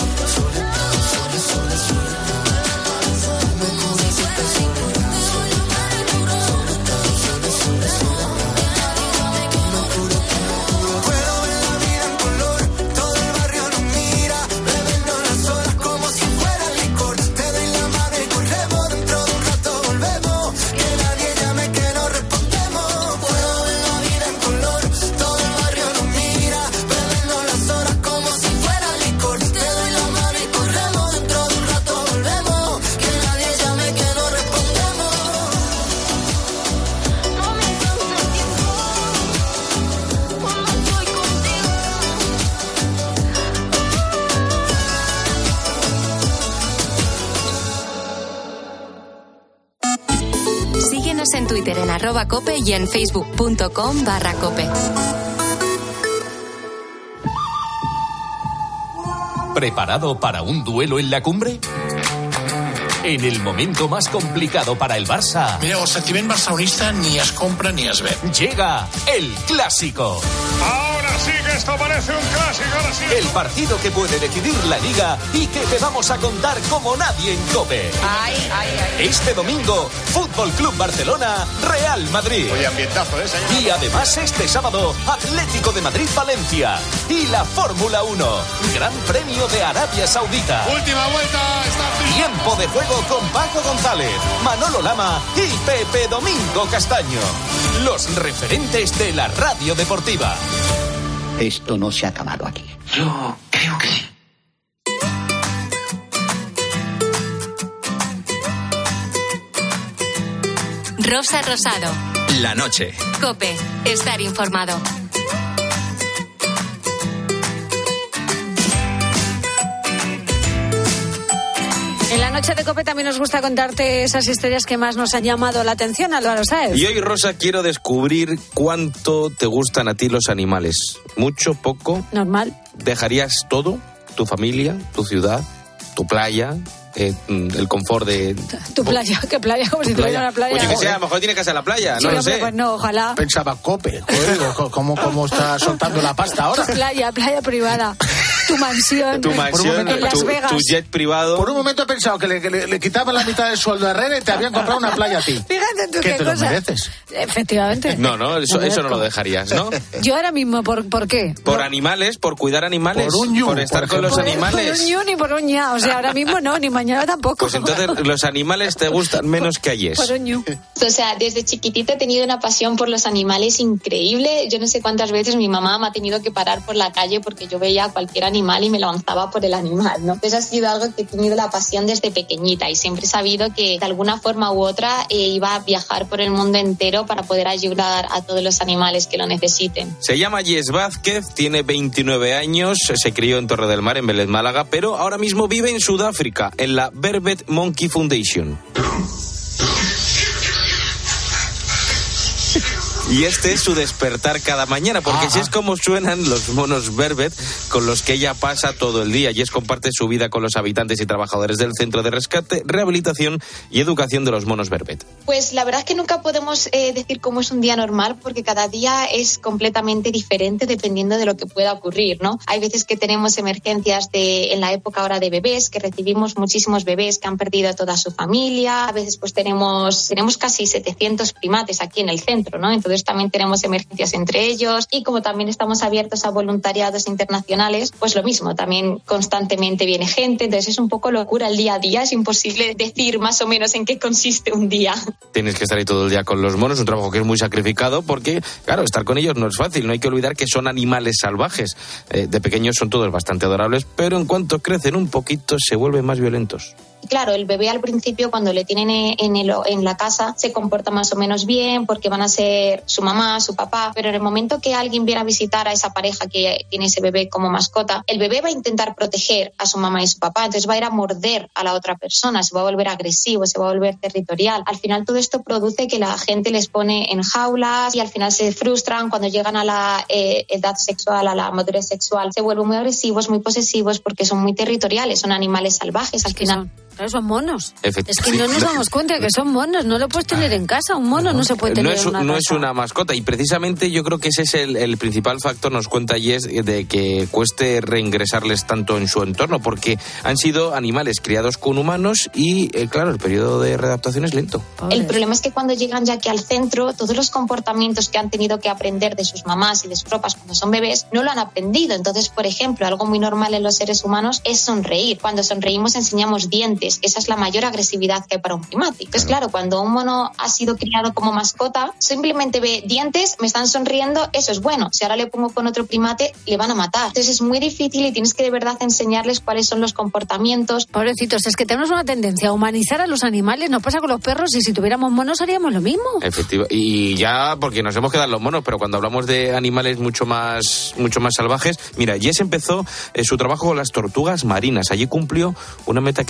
En Twitter en @cope y en facebook.com/cope. ¿Preparado para un duelo en la cumbre? En el momento más complicado para el Barça... Mireu, el sentiment barcelonista ni es compra ni es ven. Llega el Clásico. Ahora sí que esto parece un clásico. Ahora sí. El partido que puede decidir la Liga y que te vamos a contar como nadie en COPE. Este domingo, Fútbol Club Barcelona, Real Madrid. Oye, ambientazo, señor. Y además este sábado, Atlético de Madrid-Valencia. Y la Fórmula 1, Gran Premio de Arabia Saudita. Última vuelta. Tiempo de juego con Paco González, Manolo Lama y Pepe Domingo Castaño. Los referentes de la radio deportiva. Esto no se ha acabado aquí. Yo creo que sí. Rosa Rosado. La noche. COPE. Estar informado. En la noche de COPE también nos gusta contarte esas historias que más nos han llamado la atención, Álvaro Sáez. Y hoy, Rosa, quiero descubrir cuánto te gustan a ti los animales. ¿Mucho? ¿Poco? Normal. ¿Dejarías todo? ¿Tu familia? ¿Tu ciudad? ¿Tu playa? El confort de... ¿Tu playa? ¿Qué playa? Como si tuviera una playa. Oye, que sea, a lo mejor tiene casa en la playa, sí, no lo hombre, sé. Pues no, ojalá. Pensaba COPE, joder, ¿cómo está soltando la pasta ahora? Playa privada. Tu mansión. Tu mansión, en Las Vegas. Tu jet privado. Por un momento he pensado que le quitaban la mitad del sueldo a Herrera y te habían comprado una playa a ti. Fíjate tú que qué te cosa. lo mereces. Efectivamente. No, eso no lo dejarías, ¿no? Yo ahora mismo, ¿por qué? Por animales, por cuidar animales. Por un ñu, por estar con los animales. Por un ñu ni por un ña. O sea, ahora mismo no, ni mañana tampoco. Pues entonces los animales te gustan menos que ayer. Por un ñu. O sea, desde chiquitita he tenido una pasión por los animales increíble. Yo no sé cuántas veces mi mamá me ha tenido que parar por la calle porque yo veía cualquier animal y me lanzaba por el animal, ¿no? Entonces ha sido algo que he tenido la pasión desde pequeñita y siempre he sabido que de alguna forma u otra iba a viajar por el mundo entero para poder ayudar a todos los animales que lo necesiten. Se llama Jess Vázquez, tiene 29 años, se crió en Torre del Mar, en Vélez, Málaga, pero ahora mismo vive en Sudáfrica, en la Verbet Monkey Foundation. Y este es su despertar cada mañana, porque así es como suenan los monos Verbet con los que ella pasa todo el día. Jess comparte su vida con los habitantes y trabajadores del Centro de Rescate, Rehabilitación y Educación de los monos Verbet. Pues la verdad es que nunca podemos decir cómo es un día normal, porque cada día es completamente diferente dependiendo de lo que pueda ocurrir, ¿no? Hay veces que tenemos emergencias en la época ahora de bebés, que recibimos muchísimos bebés que han perdido a toda su familia. A veces pues tenemos casi 700 primates aquí en el centro, ¿no? Entonces también tenemos emergencias entre ellos, y como también estamos abiertos a voluntariados internacionales, pues lo mismo, también constantemente viene gente, entonces es un poco locura el día a día, es imposible decir más o menos en qué consiste un día. Tienes que estar ahí todo el día con los monos, un trabajo que es muy sacrificado porque, claro, estar con ellos no es fácil, no hay que olvidar que son animales salvajes. De pequeños son todos bastante adorables, pero en cuanto crecen un poquito se vuelven más violentos. Claro, el bebé al principio cuando le tienen en la casa se comporta más o menos bien porque van a ser su mamá, su papá, pero en el momento que alguien viene a visitar a esa pareja que tiene ese bebé como mascota, el bebé va a intentar proteger a su mamá y su papá, entonces va a ir a morder a la otra persona, se va a volver agresivo, se va a volver territorial. Al final todo esto produce que la gente les pone en jaulas y al final se frustran cuando llegan a la edad sexual, a la madurez sexual, se vuelven muy agresivos, muy posesivos porque son muy territoriales, son animales salvajes al final. Claro, son monos. Es que no nos damos cuenta que son monos. No lo puedes tener en casa. Un mono no se puede tener en una casa. No es una mascota. Y precisamente yo creo que ese es el principal factor, nos cuenta Jess, de que cueste reingresarles tanto en su entorno, porque han sido animales criados con humanos y, claro, el periodo de readaptación es lento. El problema es que cuando llegan ya aquí al centro, todos los comportamientos que han tenido que aprender de sus mamás y de sus papás cuando son bebés, no lo han aprendido. Entonces, por ejemplo, algo muy normal en los seres humanos es sonreír. Cuando sonreímos enseñamos dientes. Esa es la mayor agresividad que hay para un primate. Entonces, claro, cuando un mono ha sido criado como mascota, simplemente ve dientes, me están sonriendo, eso es bueno. Si ahora le pongo con otro primate, le van a matar. Entonces es muy difícil y tienes que de verdad enseñarles cuáles son los comportamientos. Pobrecitos, es que tenemos una tendencia a humanizar a los animales. Nos pasa con los perros y si tuviéramos monos haríamos lo mismo. Efectivamente. Y ya, porque nos hemos quedado los monos, pero cuando hablamos de animales mucho más salvajes, mira, Jess empezó su trabajo con las tortugas marinas. Allí cumplió una meta que tenía desde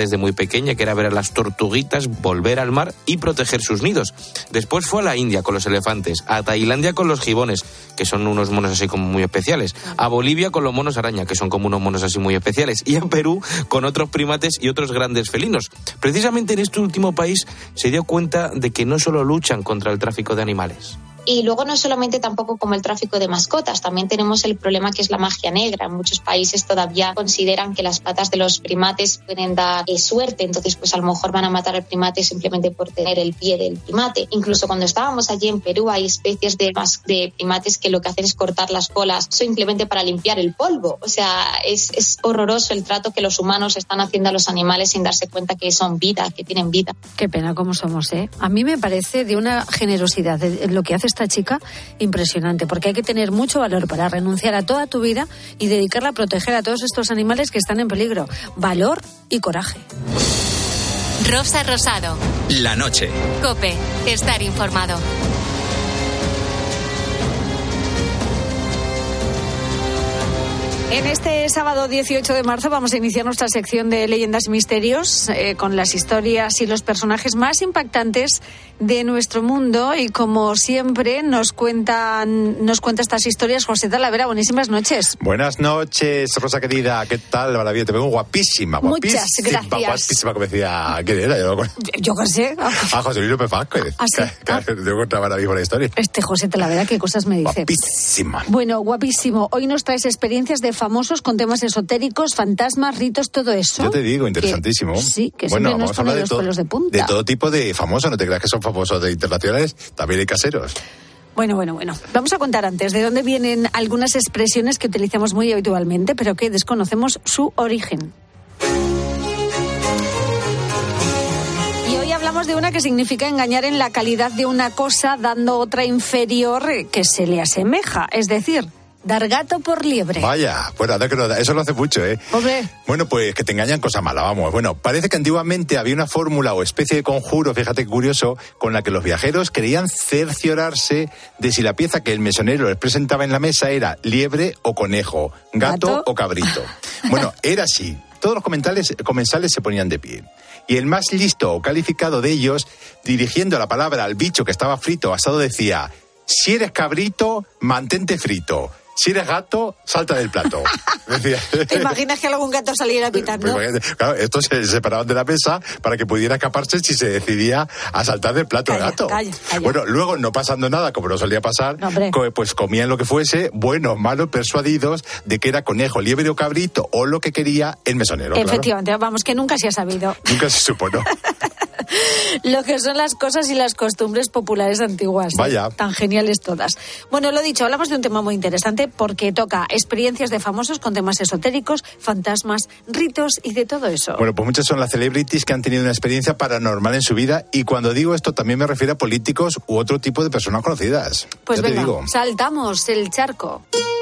desde muy pequeña, que era ver a las tortuguitas volver al mar y proteger sus nidos. Después fue a la India con los elefantes, a Tailandia con los gibones, que son unos monos así como muy especiales, a Bolivia con los monos araña, que son como unos monos así muy especiales, y a Perú con otros primates y otros grandes felinos. Precisamente en este último país se dio cuenta de que no solo luchan contra el tráfico de animales. Y luego no solamente tampoco como el tráfico de mascotas, también tenemos el problema que es la magia negra. En muchos países todavía consideran que las patas de los primates pueden dar suerte, entonces pues a lo mejor van a matar al primate simplemente por tener el pie del primate. Incluso cuando estábamos allí en Perú hay especies de primates que lo que hacen es cortar las colas simplemente para limpiar el polvo. O sea, es horroroso el trato que los humanos están haciendo a los animales sin darse cuenta que son vida, que tienen vida. Qué pena cómo somos, ¿eh? A mí me parece de una generosidad de lo que hace esta chica impresionante, porque hay que tener mucho valor para renunciar a toda tu vida y dedicarla a proteger a todos estos animales que están en peligro. Valor y coraje. Rosa Rosado. La noche. COPE. Estar informado. En este sábado 18 de marzo vamos a iniciar nuestra sección de Leyendas y Misterios con las historias y los personajes más impactantes de nuestro mundo, y como siempre nos cuenta estas historias José Talavera. Buenísimas noches. Buenas noches, Rosa querida. ¿Qué tal? Maravilla, te vengo guapísima. Muchas gracias. Guapísima, como decía, ¿quién era? Yo qué sé. José Luis López Vázquez. ¿Ah, sí? Te contaba ahora mismo la historia. José Talavera, ¿qué cosas me dice? Guapísima. Bueno, guapísimo. Hoy nos traes experiencias de famosos con temas esotéricos, fantasmas, ritos, todo eso. Yo te digo, interesantísimo. Que siempre nos pone los pelos de punta. De todo tipo de famosos, no te creas que son famosos de internacionales, también hay caseros. Bueno. Vamos a contar antes de dónde vienen algunas expresiones que utilizamos muy habitualmente, pero que desconocemos su origen. Y hoy hablamos de una que significa engañar en la calidad de una cosa dando otra inferior que se le asemeja, es decir, dar gato por liebre. Vaya, bueno, eso lo hace mucho, ¿eh? Hombre. Bueno, pues que te engañan cosa mala, vamos. Bueno, parece que antiguamente había una fórmula o especie de conjuro, fíjate qué curioso, con la que los viajeros creían cerciorarse de si la pieza que el mesonero les presentaba en la mesa era liebre o conejo, gato o cabrito. Bueno, era así. Todos los comensales se ponían de pie. Y el más listo o calificado de ellos, dirigiendo la palabra al bicho que estaba frito o asado, decía: si eres cabrito, mantente frito. Si eres gato, salta del plato. ¿Te imaginas que algún gato saliera pitando? Claro, estos se separaban de la mesa para que pudiera escaparse si se decidía a saltar del plato el gato. Calla. Bueno, luego, no pasando nada, como no solía pasar, pues comían lo que fuese, buenos, malos, persuadidos de que era conejo, liebre o cabrito, o lo que quería el mesonero. Efectivamente, vamos, que nunca se ha sabido. Nunca se supo, ¿no? Lo que son las cosas y las costumbres populares antiguas. Vaya. Tan geniales todas. Bueno, lo dicho, hablamos de un tema muy interesante porque toca experiencias de famosos con temas esotéricos, fantasmas, ritos y de todo eso. Bueno, pues muchas son las celebrities que han tenido una experiencia paranormal en su vida, y cuando digo esto también me refiero a políticos u otro tipo de personas conocidas. Pues ya venga, te digo. Saltamos el charco.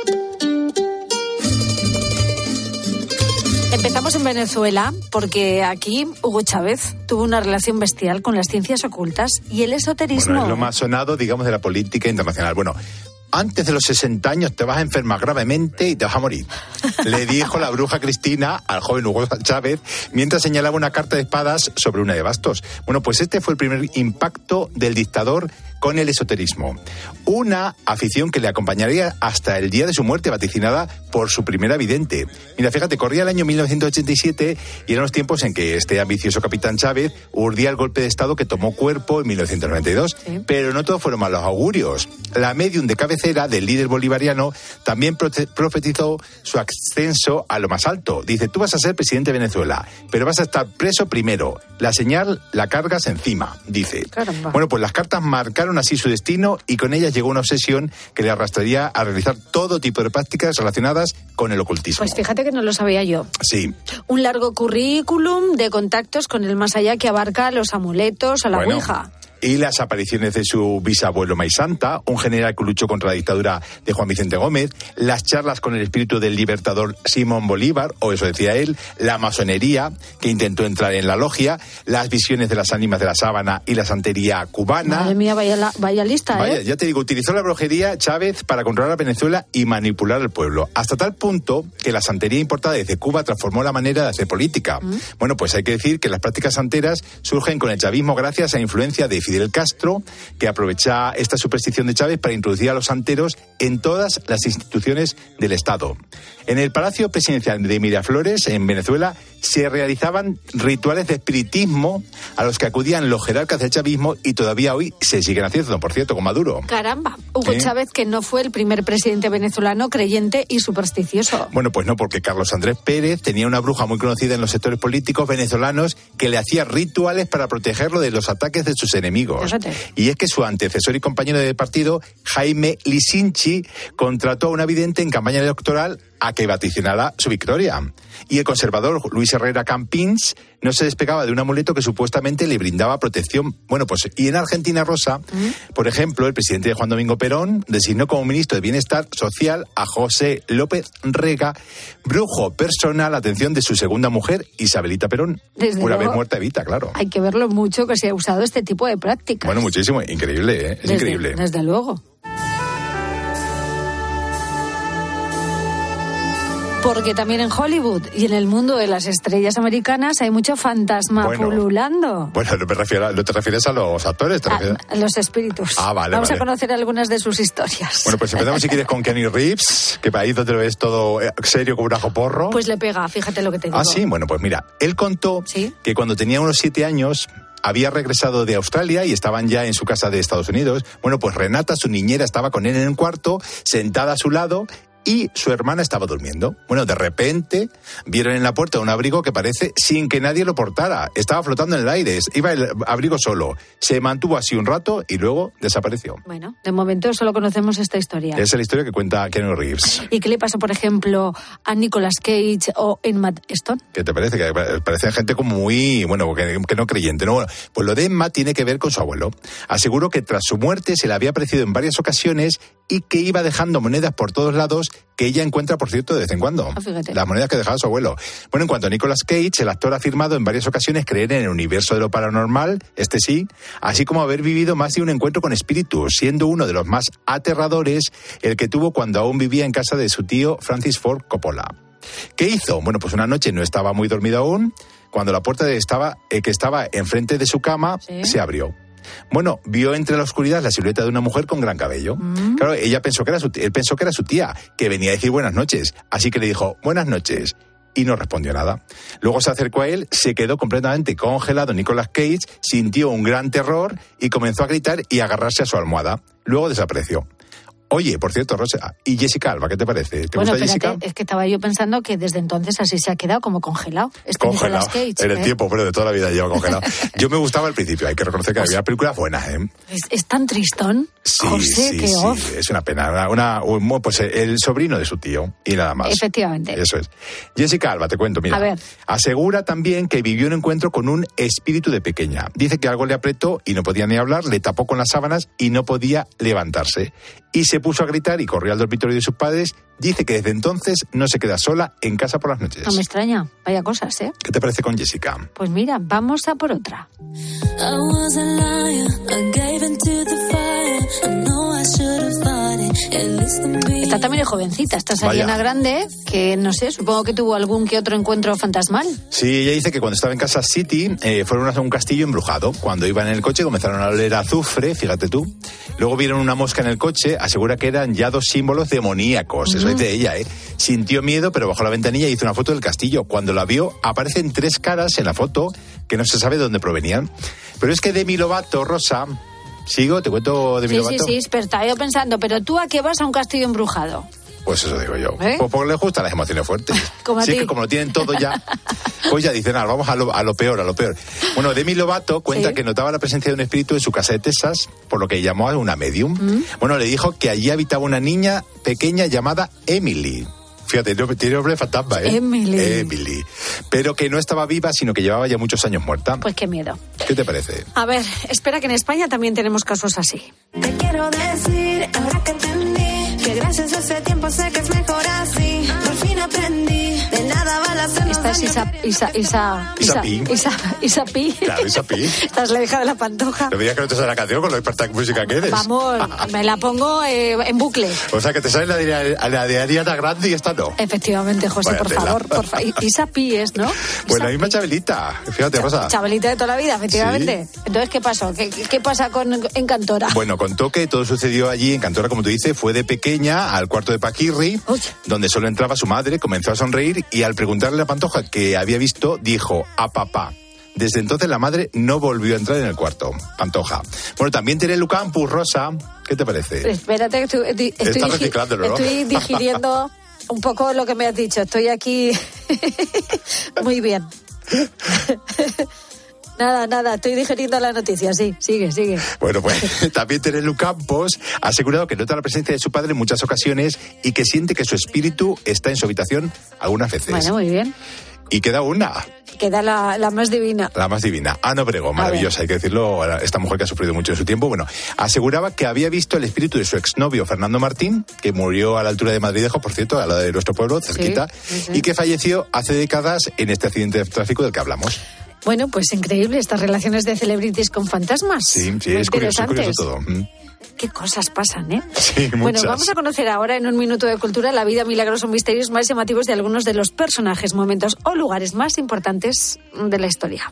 Empezamos en Venezuela porque aquí Hugo Chávez tuvo una relación bestial con las ciencias ocultas y el esoterismo. Bueno, es lo más sonado, digamos, de la política internacional. Bueno, antes de los 60 años te vas a enfermar gravemente y te vas a morir. Le dijo la bruja Cristina al joven Hugo Chávez mientras señalaba una carta de espadas sobre una de bastos. Bueno, pues este fue el primer impacto del dictador con el esoterismo. Una afición que le acompañaría hasta el día de su muerte, vaticinada por su primera vidente. Mira, fíjate, corría el año 1987 y eran los tiempos en que este ambicioso capitán Chávez urdía el golpe de Estado que tomó cuerpo en 1992. Sí. Pero no todos fueron malos augurios. La médium de cabecera del líder bolivariano también profetizó su ascenso a lo más alto. Dice: tú vas a ser presidente de Venezuela, pero vas a estar preso primero. La señal la cargas encima, dice. Caramba. Bueno, pues las cartas marcaron así su destino, y con ellas llegó una obsesión que le arrastraría a realizar todo tipo de prácticas relacionadas con el ocultismo. Pues fíjate que no lo sabía yo. Sí. Un largo currículum de contactos con el más allá que abarca los amuletos, a la Ouija. Y las apariciones de su bisabuelo Maisanta, un general que luchó contra la dictadura de Juan Vicente Gómez, las charlas con el espíritu del libertador Simón Bolívar, o eso decía él, la masonería, que intentó entrar en la logia, las visiones de las ánimas de la sábana y la santería cubana. Madre mía, vaya lista, Vaya, ya te digo, utilizó la brujería Chávez para controlar a Venezuela y manipular al pueblo, hasta tal punto que la santería importada desde Cuba transformó la manera de hacer política. Bueno, pues hay que decir que las prácticas santeras surgen con el chavismo gracias a influencia de Fidel Castro, que aprovecha esta superstición de Chávez para introducir a los santeros en todas las instituciones del Estado. En el Palacio Presidencial de Miraflores, en Venezuela, se realizaban rituales de espiritismo a los que acudían los jerarcas del chavismo y todavía hoy se siguen haciendo, por cierto, con Maduro. Caramba, Hugo Chávez, que no fue el primer presidente venezolano creyente y supersticioso. Bueno, pues no, porque Carlos Andrés Pérez tenía una bruja muy conocida en los sectores políticos venezolanos que le hacía rituales para protegerlo de los ataques de sus enemigos. Fíjate. Y es que su antecesor y compañero de partido, Jaime Lisinchi, contrató a una vidente en campaña electoral a que vaticinara su victoria. Y el conservador Luis Herrera Campins no se despegaba de un amuleto que supuestamente le brindaba protección. Bueno, pues y en Argentina, Rosa, por ejemplo, el presidente Juan Domingo Perón designó como ministro de Bienestar Social a José López Rega, brujo personal, atención, de su segunda mujer, Isabelita Perón. Una vez muerta Evita, claro. Hay que verlo mucho que se ha usado este tipo de prácticas. Bueno, muchísimo, increíble, ¿eh? Es increíble. Desde luego. Porque también en Hollywood y en el mundo de las estrellas americanas hay mucho fantasma pululando. Bueno, no te refieres a los actores, a los espíritus. Vamos a conocer algunas de sus historias. Bueno, pues empezamos si quieres con Keanu Reeves, que ahí donde lo ves todo serio como un ajo porro. Pues le pega, fíjate lo que te digo. Ah, sí, bueno, pues mira, él contó que cuando tenía unos 7 años había regresado de Australia y estaban ya en su casa de Estados Unidos. Bueno, pues Renata, su niñera, estaba con él en el cuarto, sentada a su lado, y su hermana estaba durmiendo. Bueno, de repente vieron en la puerta un abrigo que parece sin que nadie lo portara. Estaba flotando en el aire, iba el abrigo solo. Se mantuvo así un rato y luego desapareció. Bueno, de momento solo conocemos esta historia. Esa es la historia que cuenta Keanu Reeves. ¿Y qué le pasó, por ejemplo, a Nicolas Cage o Emma Stone? ¿Qué te parece? Que parecen gente como muy, bueno, que no creyente, ¿no? Bueno, pues lo de Emma tiene que ver con su abuelo. Aseguró que tras su muerte se le había aparecido en varias ocasiones y que iba dejando monedas por todos lados que ella encuentra, por cierto, de vez en cuando. Las monedas que dejaba su abuelo. Bueno, en cuanto a Nicolas Cage, el actor ha afirmado en varias ocasiones creer en el universo de lo paranormal, sí, así como haber vivido más de un encuentro con espíritus, siendo uno de los más aterradores el que tuvo cuando aún vivía en casa de su tío Francis Ford Coppola. ¿Qué hizo? Bueno, pues una noche no estaba muy dormido aún, cuando la puerta que estaba enfrente de su cama se abrió. Bueno, vio entre la oscuridad la silueta de una mujer con gran cabello. Claro, él pensó que era su tía, que venía a decir buenas noches. Así que le dijo, buenas noches. Y no respondió nada. Luego se acercó a él, se quedó completamente congelado Nicolas Cage, sintió un gran terror y comenzó a gritar y a agarrarse a su almohada. Luego desapareció. Oye, por cierto, Rosa, ¿y Jessica Alba? ¿Qué te parece? ¿Te gusta Jessica? Es que estaba yo pensando que desde entonces así se ha quedado como congelado. Congelado. Nicolas Cage, en el tiempo, pero de toda la vida lleva congelado. Yo me gustaba al principio, hay que reconocer que había películas buenas, ¿eh? Es tan tristón. Sí, José, sí, es una pena. Pues el sobrino de su tío y nada más. Efectivamente. Eso es. Jessica Alba, te cuento, mira. A ver. Asegura también que vivió un encuentro con un espíritu de pequeña. Dice que algo le apretó y no podía ni hablar, le tapó con las sábanas y no podía levantarse. Y se puso a gritar y corrió al dormitorio de sus padres. Dice que desde entonces no se queda sola en casa por las noches. No me extraña, vaya cosas, ¿eh? ¿Qué te parece con Jessica? Pues mira, vamos a por otra. Esta también es jovencita, esta es Ariana Grande, que no sé, supongo que tuvo algún que otro encuentro fantasmal. Sí, ella dice que cuando estaba en Kansas City fueron a un castillo embrujado. Cuando iban en el coche comenzaron a oler azufre, fíjate tú. Luego vieron una mosca en el coche, asegura que eran ya 2 símbolos demoníacos. Eso dice ella, ¿eh? Sintió miedo, pero bajó la ventanilla y hizo una foto del castillo. Cuando la vio, aparecen 3 caras en la foto que no se sabe de dónde provenían. Pero es que Demi Lovato, Rosa... ¿Sigo? ¿Te cuento Demi Lovato? Sí, pero estaba yo pensando, ¿pero tú a qué vas a un castillo embrujado? Pues eso digo yo. Pues porque les gustan las emociones fuertes. Sí, que como lo tienen todo ya, pues ya dicen, vamos a lo peor. Bueno, Demi Lovato cuenta que notaba la presencia de un espíritu en su casa de Texas, por lo que llamó a una medium. Bueno, le dijo que allí habitaba una niña pequeña llamada Emily. Fíjate, tiene nombre fantasma, ¿eh? Emily. Pero que no estaba viva, sino que llevaba ya muchos años muerta. Pues qué miedo. ¿Qué te parece? A ver, espera que en España también tenemos casos así. Te quiero decir, ahora que entendí, que gracias a ese tiempo sé que es mejor así. Por fin aprendí, de nada vale hacernos Esta es Isapi. Claro, Isapi. Esta es la hija de la Pantoja. No me digas que no te sale la canción con lo experta en música que eres. Vamos, me la pongo en bucle. O sea, que te sale la de Ariana Grande y esta no. Efectivamente, José, Vaya por tela. favor. Isapi es, ¿no? Pues la misma Chabelita. Fíjate, Rosa. Chabelita de toda la vida, efectivamente. Sí. Entonces, ¿qué pasó? ¿Qué pasa en Cantora? Bueno, contó que todo sucedió allí en Cantora, como tú dices, fue de pequeña al cuarto de Paquirri, donde solo entraba su madre, comenzó a sonreír y al preguntarle a la Pantoja que había visto, dijo, a papá. Desde entonces la madre no volvió a entrar en el cuarto, Pantoja. Bueno, también tiene Lucampus, Rosa. ¿Qué te parece? Espérate, que estoy digiriendo un poco lo que me has dicho. Estoy aquí muy bien. Nada, estoy digeriendo la noticia, sí, sigue. Bueno, pues también Terelu Campos ha asegurado que nota la presencia de su padre en muchas ocasiones y que siente que su espíritu está en su habitación algunas veces. Bueno, muy bien. Y queda una. Queda la más divina. La más divina. Ana Obregón, maravillosa, hay que decirlo, esta mujer que ha sufrido mucho en su tiempo. Bueno, aseguraba que había visto el espíritu de su exnovio Fernando Martín, que murió a la altura de Madridejo, por cierto, a la de nuestro pueblo, cerquita, sí. Y que falleció hace décadas en este accidente de tráfico del que hablamos. Bueno, pues increíble estas relaciones de celebrities con fantasmas. Sí, es curioso todo. Qué cosas pasan, ¿eh? Sí, muchas. Bueno, vamos a conocer ahora en un minuto de cultura la vida, milagros o misterios más llamativos de algunos de los personajes, momentos o lugares más importantes de la historia.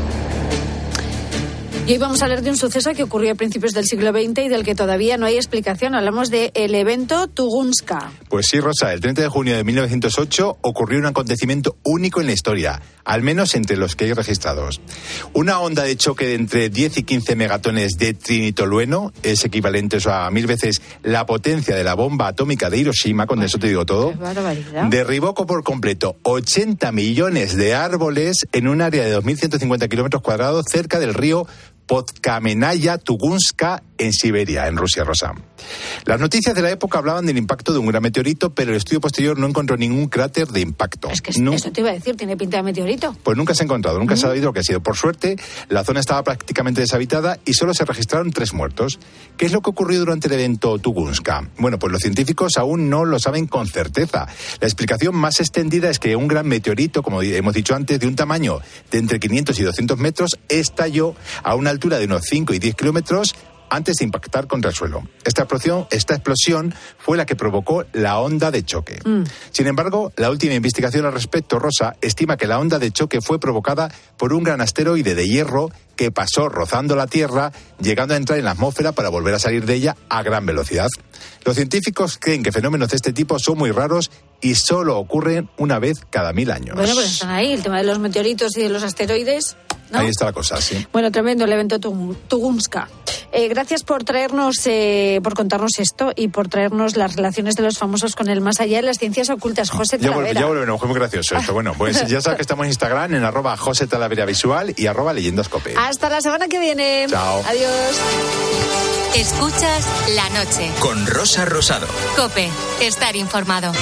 Y hoy vamos a hablar de un suceso que ocurrió a principios del siglo XX y del que todavía no hay explicación. Hablamos del evento Tunguska. Pues sí, Rosa, el 30 de junio de 1908 ocurrió un acontecimiento único en la historia, al menos entre los que hay registrados. Una onda de choque de entre 10 y 15 megatones de trinitolueno, es equivalente a 1000 veces la potencia de la bomba atómica de Hiroshima, con eso te digo todo, derribó por completo 80 millones de árboles en un área de 2.150 kilómetros cuadrados cerca del río Podkamenaya Tunguska en Siberia, en Rusia, Rosa. Las noticias de la época hablaban del impacto de un gran meteorito, pero el estudio posterior no encontró ningún cráter de impacto. Es que eso te iba a decir, tiene pinta de meteorito. Pues nunca se ha encontrado, nunca se ha sabido lo que ha sido. Por suerte, la zona estaba prácticamente deshabitada y solo se registraron 3 muertos. ¿Qué es lo que ocurrió durante el evento Tunguska? Bueno, pues los científicos aún no lo saben con certeza. La explicación más extendida es que un gran meteorito, como hemos dicho antes, de un tamaño de entre 500 y 200 metros, estalló a una altura de unos 5 y 10 kilómetros antes de impactar contra el suelo. Esta explosión fue la que provocó la onda de choque. Sin embargo, la última investigación al respecto, Rosa, estima que la onda de choque fue provocada por un gran asteroide de hierro que pasó rozando la Tierra, llegando a entrar en la atmósfera para volver a salir de ella a gran velocidad. Los científicos creen que fenómenos de este tipo son muy raros y solo ocurren una vez cada 1000 años. Bueno, pues están ahí, el tema de los meteoritos y de los asteroides, ¿no? Ahí está la cosa, sí. Bueno, tremendo el evento Tunguska. Gracias por traernos, por contarnos esto y por traernos las relaciones de los famosos con el más allá de las ciencias ocultas. José Talavera. Ya volvemos, fue muy gracioso esto. Bueno, pues ya sabes que estamos en Instagram, en @José Talavera Visual y @LeyendasCope. Hasta la semana que viene. Chao. Adiós. Escuchas La Noche. Con Rosa Rosado. COPE. Estar informado.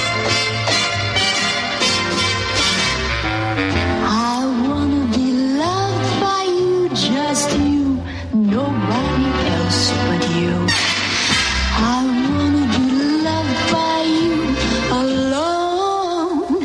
Just you, nobody else but you. I wanna be loved by you alone.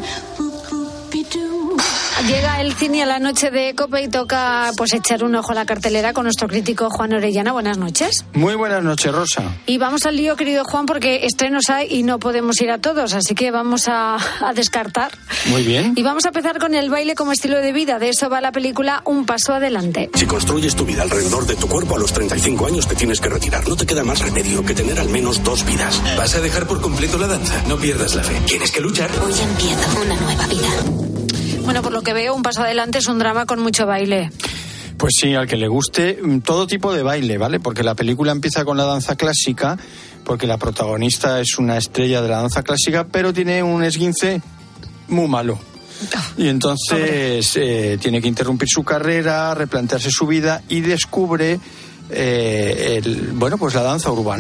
Llega el cine a la noche de COPE y toca pues echar un ojo a la cartelera con nuestro crítico Juan Orellana. Buenas noches. Muy buenas noches, Rosa. Y vamos al lío, querido Juan, porque estrenos hay y no podemos ir a todos, así que vamos a descartar. Muy bien. Y vamos a empezar con el baile como estilo de vida. De eso va la película Un paso adelante. Si construyes tu vida alrededor de tu cuerpo, a los 35 años te tienes que retirar. No te queda más remedio que tener al menos 2 vidas. ¿Vas a dejar por completo la danza? No pierdas la fe. Tienes que luchar. Hoy empieza una nueva vida. Bueno, por lo que veo, Un paso adelante es un drama con mucho baile. Pues sí, al que le guste todo tipo de baile, ¿vale? Porque la película empieza con la danza clásica, porque la protagonista es una estrella de la danza clásica, pero tiene un esguince muy malo. Y entonces tiene que interrumpir su carrera, replantearse su vida y descubre pues la danza urbana.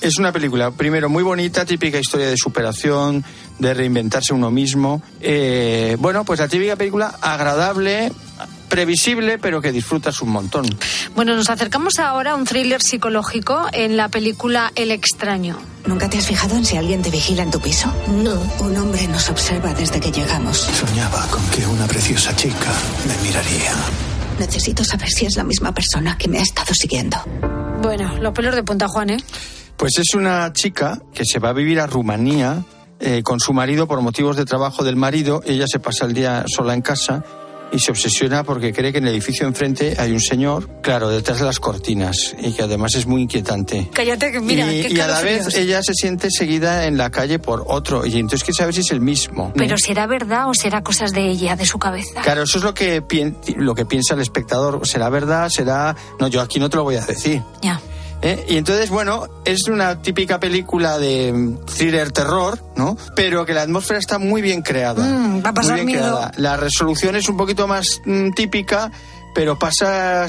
Es una película, primero, muy bonita, típica historia de superación, de reinventarse uno mismo. Bueno, pues la típica película agradable, previsible, pero que disfrutas un montón. Bueno, nos acercamos ahora a un thriller psicológico en la película El extraño. ¿Nunca te has fijado en si alguien te vigila en tu piso? No. Un hombre nos observa desde que llegamos. Soñaba con que una preciosa chica me miraría. Necesito saber si es la misma persona que me ha estado siguiendo. Bueno, los pelos de punta, Juan, ¿eh? Pues es una chica que se va a vivir a Rumanía con su marido por motivos de trabajo del marido. Ella se pasa el día sola en casa y se obsesiona porque cree que en el edificio enfrente hay un señor, claro, detrás de las cortinas, y que además es muy inquietante. Cállate, que mira, y a la vez ella se siente seguida en la calle por otro, y entonces quiere saber si es el mismo. Pero ¿será verdad o será cosas de ella, de su cabeza? Claro, eso es lo que piensa el espectador. ¿Será verdad? ¿Será...? No, yo aquí no te lo voy a decir. Ya. Y entonces, bueno, es una típica película de thriller terror, ¿no? Pero que la atmósfera está muy bien creada. Va a pasar muy bien miedo. creada. La resolución es un poquito más típica, pero pasas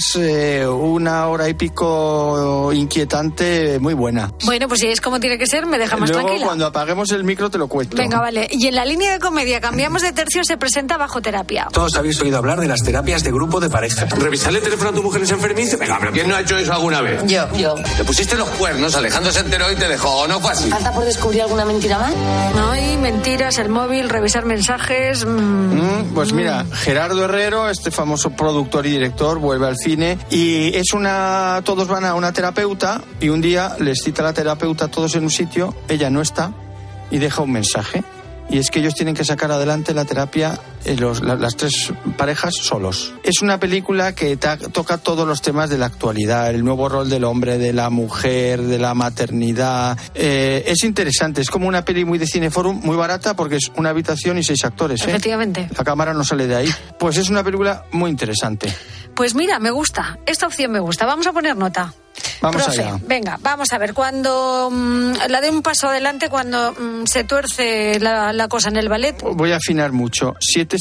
una hora y pico inquietante muy buena. Bueno, pues si es como tiene que ser, me deja más Luego, tranquila. cuando apaguemos el micro te lo cuento. Venga, vale. Y en la línea de comedia, cambiamos de tercio, se presenta Bajo Terapia. Todos habéis oído hablar de las terapias de grupo de pareja. ¿Revisarle el teléfono a tu mujer es enfermizo? Venga, pero ¿quién no ha hecho eso alguna vez? Yo. Le pusiste los cuernos, Alejandro se enteró y te dejó, ¿o no fue así? ¿Falta por descubrir alguna mentira más? No, y mentiras, el móvil, revisar mensajes. Pues mira, Gerardo Herrero, este famoso productor y director, vuelve al cine y todos van a una terapeuta y un día les cita la terapeuta todos en un sitio, ella no está y deja un mensaje. Y es que ellos tienen que sacar adelante la terapia, las tres parejas solos. Es una película que toca todos los temas de la actualidad, el nuevo rol del hombre, de la mujer, de la maternidad. Es interesante, es como una peli muy de Cineforum, muy barata porque es una habitación y 6 actores. Efectivamente. La cámara no sale de ahí. Pues es una película muy interesante. Pues mira, me gusta, esta opción me gusta. Vamos a poner nota. Vamos Profe, allá. Venga, vamos a ver, cuando la de un paso adelante, cuando se tuerce la cosa en el ballet. Voy a afinar mucho,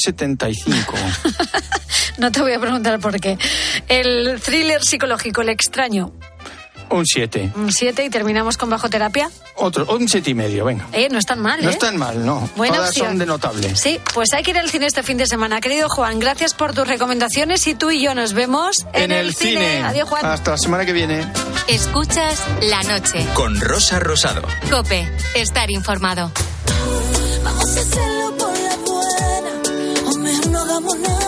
7,75. No te voy a preguntar por qué. El thriller psicológico, El extraño. Un 7. Un 7 y terminamos con Bajo Terapia. Un 7,5, venga. No es tan mal, No es tan mal, no. Buena Todas opción. son de notable. Sí, pues hay que ir al cine este fin de semana. Querido Juan, gracias por tus recomendaciones y tú y yo nos vemos en el cine. Adiós, Juan. Hasta la semana que viene. Escuchas La Noche. Con Rosa Rosado. COPE. Estar informado. Vamos a hacerlo por la buena, o mejor no hagamos nada.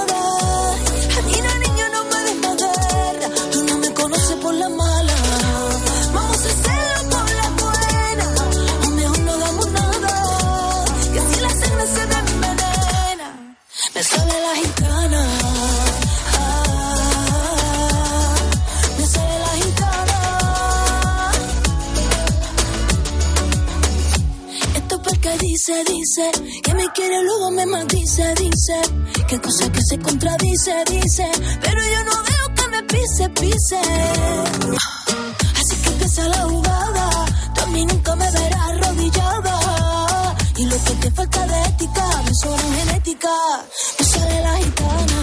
Niña, niño, no me des moderna, tú no me conoces por la mala. Vamos a hacerlo por la buena, o mejor no hagamos nada. Que si la sangre se me envenena, me sale la gitana. Me sale la gitana. Esto porque dice que me quiere, luego me maldice, dice que cosa que se contradice, dice, pero yo no dejo que me pise. Así que empieza la jugada, tú a mí nunca me verás arrodillada, y lo que te falta de ética, me sobra genética, me sale la gitana.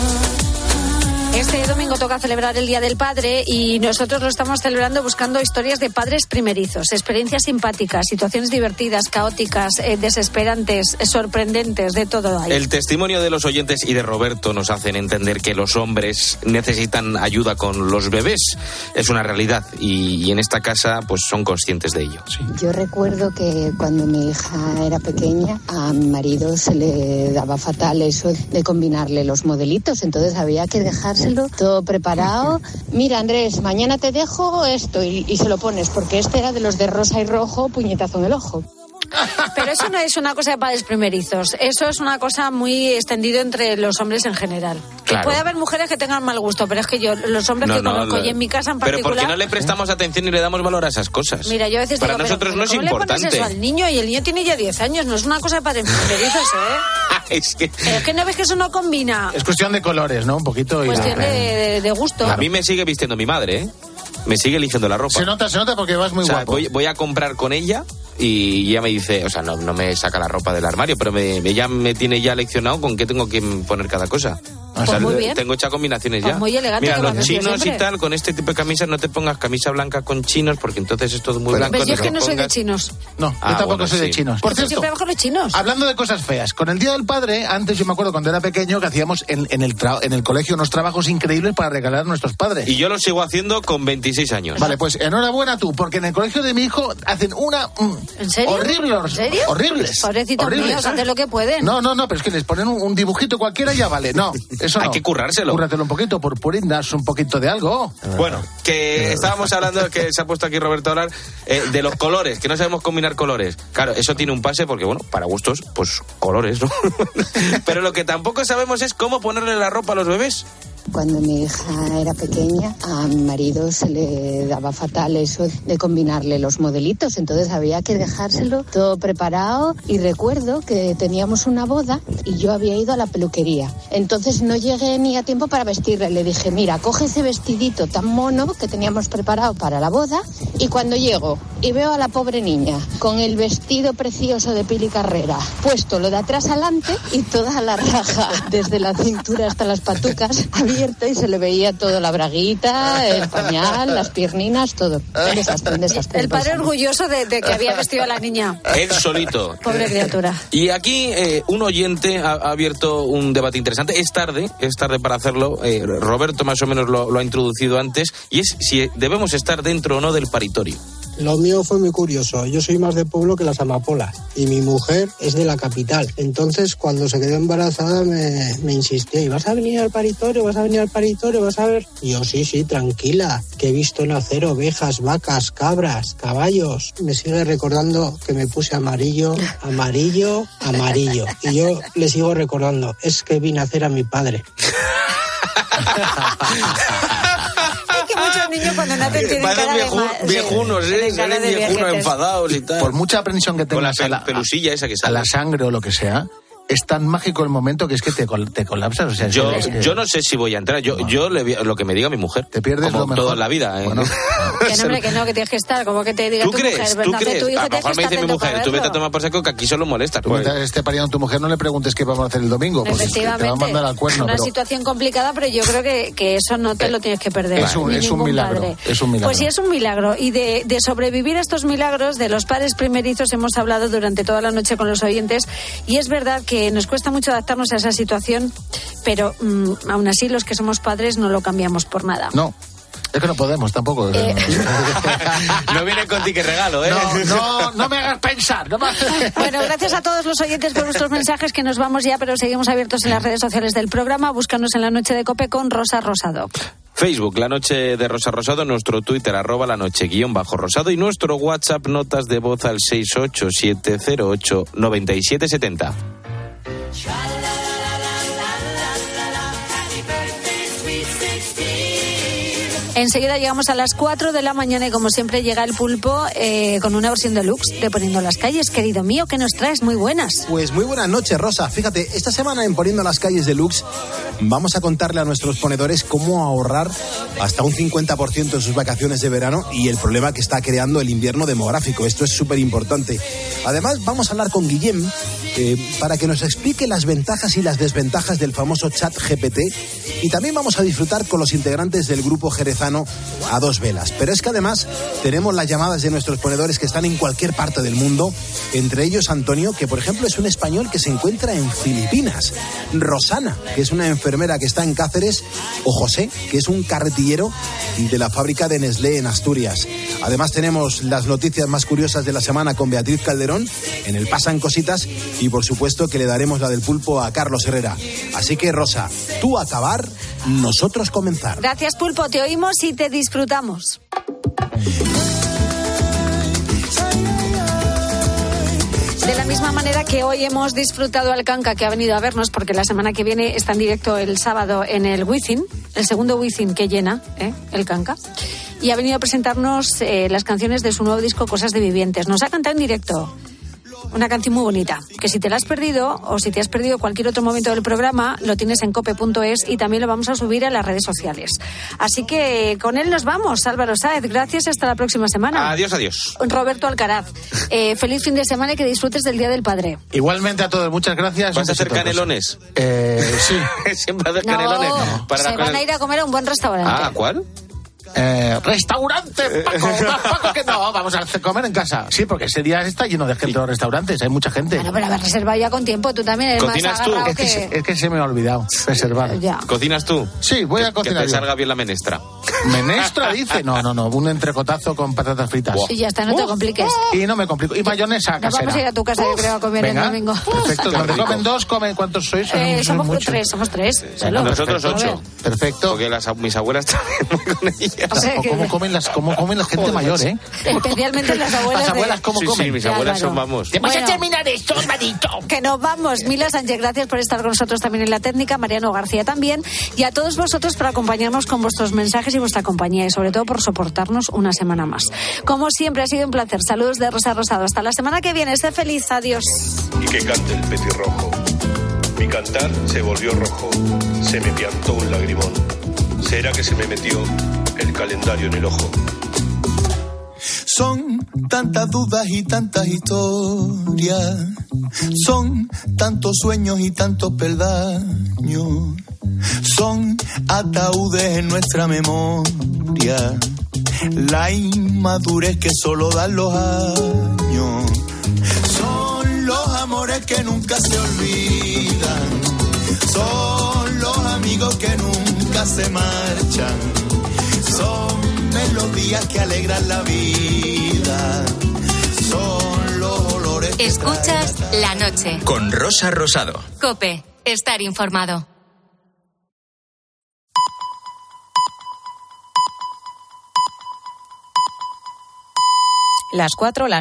Este domingo toca celebrar el Día del Padre y nosotros lo estamos celebrando buscando historias de padres primerizos, experiencias simpáticas, situaciones divertidas, caóticas, desesperantes, sorprendentes, de todo hay. El testimonio de los oyentes y de Roberto nos hacen entender que los hombres necesitan ayuda con los bebés. Es una realidad y en esta casa pues son conscientes de ello. Sí. Yo recuerdo que cuando mi hija era pequeña a mi marido se le daba fatal eso de combinarle los modelitos, entonces había que dejárselo todo preparado. Mira, Andrés, mañana te dejo esto y se lo pones, porque este era de los de rosa y rojo, puñetazo en el ojo. Pero eso no es una cosa de padres primerizos, eso es una cosa muy extendido entre los hombres en general. Claro. Que puede haber mujeres que tengan mal gusto, pero es que yo, los hombres que conozco y en mi casa en particular... Pero ¿por qué no le prestamos atención y le damos valor a esas cosas? Mira, yo a veces para digo, nosotros no es ¿cómo importante. le pones eso al niño? Y el niño tiene ya 10 años, no es una cosa de padres primerizos, Es que... Pero es que no ves que eso no combina. Es cuestión de colores, ¿no? Un poquito. Cuestión de gusto. A mí me sigue vistiendo mi madre, ¿eh? Me sigue eligiendo la ropa. Se nota porque vas muy guapo. Voy a comprar con ella y ella me dice, o sea, no me saca la ropa del armario, pero ella me tiene ya leccionado con qué tengo que poner cada cosa. O sea, muy bien. Tengo hechas combinaciones ya. Muy elegante. Mira, los chinos siempre. Y tal, con este tipo de camisas no te pongas camisa blanca con chinos porque entonces es todo muy blanco. Pero yo es que no soy de chinos. No, yo tampoco soy de chinos. Por cierto, siempre bajo los chinos. Hablando de cosas feas, con el Día del Padre, antes yo me acuerdo cuando era pequeño que hacíamos en el colegio unos trabajos increíbles para regalar a nuestros padres. Y yo lo sigo haciendo con 26 años. Vale, pues enhorabuena tú, porque en el colegio de mi hijo hacen una... ¿En serio? Horribles. ¿En serio? Horribles. Pobrecitos míos, hacen lo que pueden. No, pero es que les ponen un dibujito cualquiera y ya vale. No, eso no. Hay que currárselo. Cúrratelo un poquito, purpurinas, un poquito de algo. Bueno, que estábamos hablando, que se ha puesto aquí Roberto a hablar, de los colores, que no sabemos combinar colores. Claro, eso tiene un pase porque, bueno, para gustos, pues colores, ¿no? Pero lo que tampoco sabemos es cómo ponerle la ropa a los bebés. Cuando mi hija era pequeña, a mi marido se le daba fatal eso de combinarle los modelitos, entonces había que dejárselo todo preparado y recuerdo que teníamos una boda y yo había ido a la peluquería. Entonces no llegué ni a tiempo para vestirle, le dije, mira, coge ese vestidito tan mono que teníamos preparado para la boda y cuando llego y veo a la pobre niña con el vestido precioso de Pili Carrera, puesto lo de atrás adelante y toda la raja, desde la cintura hasta las patucas, abierta y se le veía todo, la braguita, el pañal, las pierninas, todo. Un desastre, un desastre. El padre orgulloso de que había vestido a la niña. Él solito. Pobre criatura. Y aquí un oyente ha abierto un debate interesante. Es tarde para hacerlo. Roberto más o menos lo ha introducido antes. Y es si debemos estar dentro o no del paritorio. Lo mío fue muy curioso. Yo soy más de pueblo que las amapolas y mi mujer es de la capital. Entonces, cuando se quedó embarazada me insistía, ¿y vas a venir al paritorio? ¿Vas a venir al paritorio? ¿Vas a ver? Y yo, sí, tranquila, que he visto nacer ovejas, vacas, cabras, caballos. Me sigue recordando que me puse amarillo. Y yo le sigo recordando, es que vi nacer a mi padre. Que muchos niños cuando nacen tienen cara de viejunos, salen viejunos enfadados y tal. Por mucha aprensión que tengas con la pelusilla esa que sale. A la sangre o lo que sea, es tan mágico el momento que es que te colapsas. O sea, yo no sé si voy a entrar. Yo lo que me diga mi mujer. Te pierdes como lo mejor. Toda la vida. Bueno. Que no, que tienes que estar. Como que te diga tu mujer. ¿Tú crees? Tu hijo a lo mejor me dice mi mujer, tú vete a tomar por saco que aquí solo molestas. Tú mientras esté pariendo tu mujer no le preguntes qué vamos a hacer el domingo. Pues efectivamente. Te va a mandar al cuerno. Una situación complicada, pero yo creo que eso no te lo tienes que perder. Es un milagro. Padre. Es un milagro. Pues sí, es un milagro. Y de sobrevivir a estos milagros, de los padres primerizos, hemos hablado durante toda la noche con los oyentes. Y es verdad que nos cuesta mucho adaptarnos a esa situación, pero aún así los que somos padres no lo cambiamos por nada. No. Es que no podemos tampoco. No viene con ti que regalo, ¿eh? No me hagas pensar. Bueno, gracias a todos los oyentes por vuestros mensajes, que nos vamos ya, pero seguimos abiertos en las redes sociales del programa. Búscanos en La Noche de COPE con Rosa Rosado. Facebook, La Noche de Rosa Rosado, nuestro Twitter, @lanoche_rosado y nuestro WhatsApp, notas de voz al 687089770. Enseguida llegamos a las 4 de la mañana y como siempre llega el Pulpo con una versión deluxe de Poniendo las Calles. Querido mío, ¿qué nos traes? Muy buenas. Pues muy buenas noches, Rosa. Fíjate, esta semana en Poniendo las Calles deluxe vamos a contarle a nuestros ponedores cómo ahorrar hasta un 50% en sus vacaciones de verano y el problema que está creando el invierno demográfico. Esto es súper importante. Además, vamos a hablar con Guillem para que nos explique las ventajas y las desventajas del famoso chat GPT y también vamos a disfrutar con los integrantes del grupo jerezano a dos velas. Pero es que además tenemos las llamadas de nuestros ponedores que están en cualquier parte del mundo, entre ellos Antonio, que por ejemplo es un español que se encuentra en Filipinas, Rosana, que es una enfermera que está en Cáceres, o José, que es un carretillero de la fábrica de Nestlé en Asturias. Además tenemos las noticias más curiosas de la semana con Beatriz Calderón en el Pasan Cositas y por supuesto que le daremos la del pulpo a Carlos Herrera. Así que Rosa, tú acabar, nosotros comenzar. Gracias, Pulpo, te oímos y te disfrutamos. De la misma manera que hoy hemos disfrutado al Canca, que ha venido a vernos, porque la semana que viene está en directo el sábado en el Wizzing, el segundo Wizzing que llena, el Canca, y ha venido a presentarnos las canciones de su nuevo disco Cosas de Vivientes. Nos ha cantado en directo. una canción muy bonita, que si te la has perdido o si te has perdido cualquier otro momento del programa, lo tienes en cope.es y también lo vamos a subir a las redes sociales. Así que con él nos vamos. Álvaro Sáez, gracias, hasta la próxima semana. Adiós, adiós. Roberto Alcaraz, feliz fin de semana y que disfrutes del Día del Padre. Igualmente a todos, muchas gracias. ¿Vas a hacer canelones? Sí. Siempre hacer canelones. Se van a ir a comer a un buen restaurante. Ah, ¿cuál? Restaurante, Paco, que no, vamos a comer en casa. Sí, porque ese día está lleno de gente en los restaurantes, hay mucha gente. Bueno, pero haber reservado ya con tiempo, tú también eres ¿Cocinas más agarrado tú? Es que se me ha olvidado reservar. Ya. ¿Cocinas tú? Sí, voy a cocinar. Que te salga bien la menestra. ¿Menestra, dice? No, un entrecotazo con patatas fritas. Y ya está, no te compliques. Y no me complico. Y mayonesa casera. Nos vamos a ir a tu casa, yo creo, a comer el domingo. Perfecto, donde comen dos, ¿cuántos sois? Somos tres. Nosotros 8. Perfecto. Porque mis abuelas también con ellas. ¿Cómo comen la gente mayor, eh? Especialmente las abuelas. Las abuelas, ¿cómo comen? Sí, mis abuelas son, vamos. Vamos a terminar esto, hermanito. Que nos vamos. Mila Sánchez, gracias por estar con nosotros también en la técnica. Mariano García también. Y a todos vosotros por acompañarnos con vuestros mensajes y vuestra compañía. Y sobre todo por soportarnos una semana más. Como siempre, ha sido un placer. Saludos de Rosa Rosado. Hasta la semana que viene. Sé feliz. Adiós. Y que cante el petirrojo. Mi cantar se volvió rojo. Se me piantó un lagrimón. ¿Será que se me metió el calendario en el ojo? Son tantas dudas y tantas historias, son tantos sueños y tantos peldaños, son ataúdes en nuestra memoria, la inmadurez que solo dan los años, son los amores que nunca se olvidan, son los amigos que nunca se marchan, son melodías que alegran la vida. Son los olores que escuchas La Noche con Rosa Rosado. COPE, estar informado. Las 4, las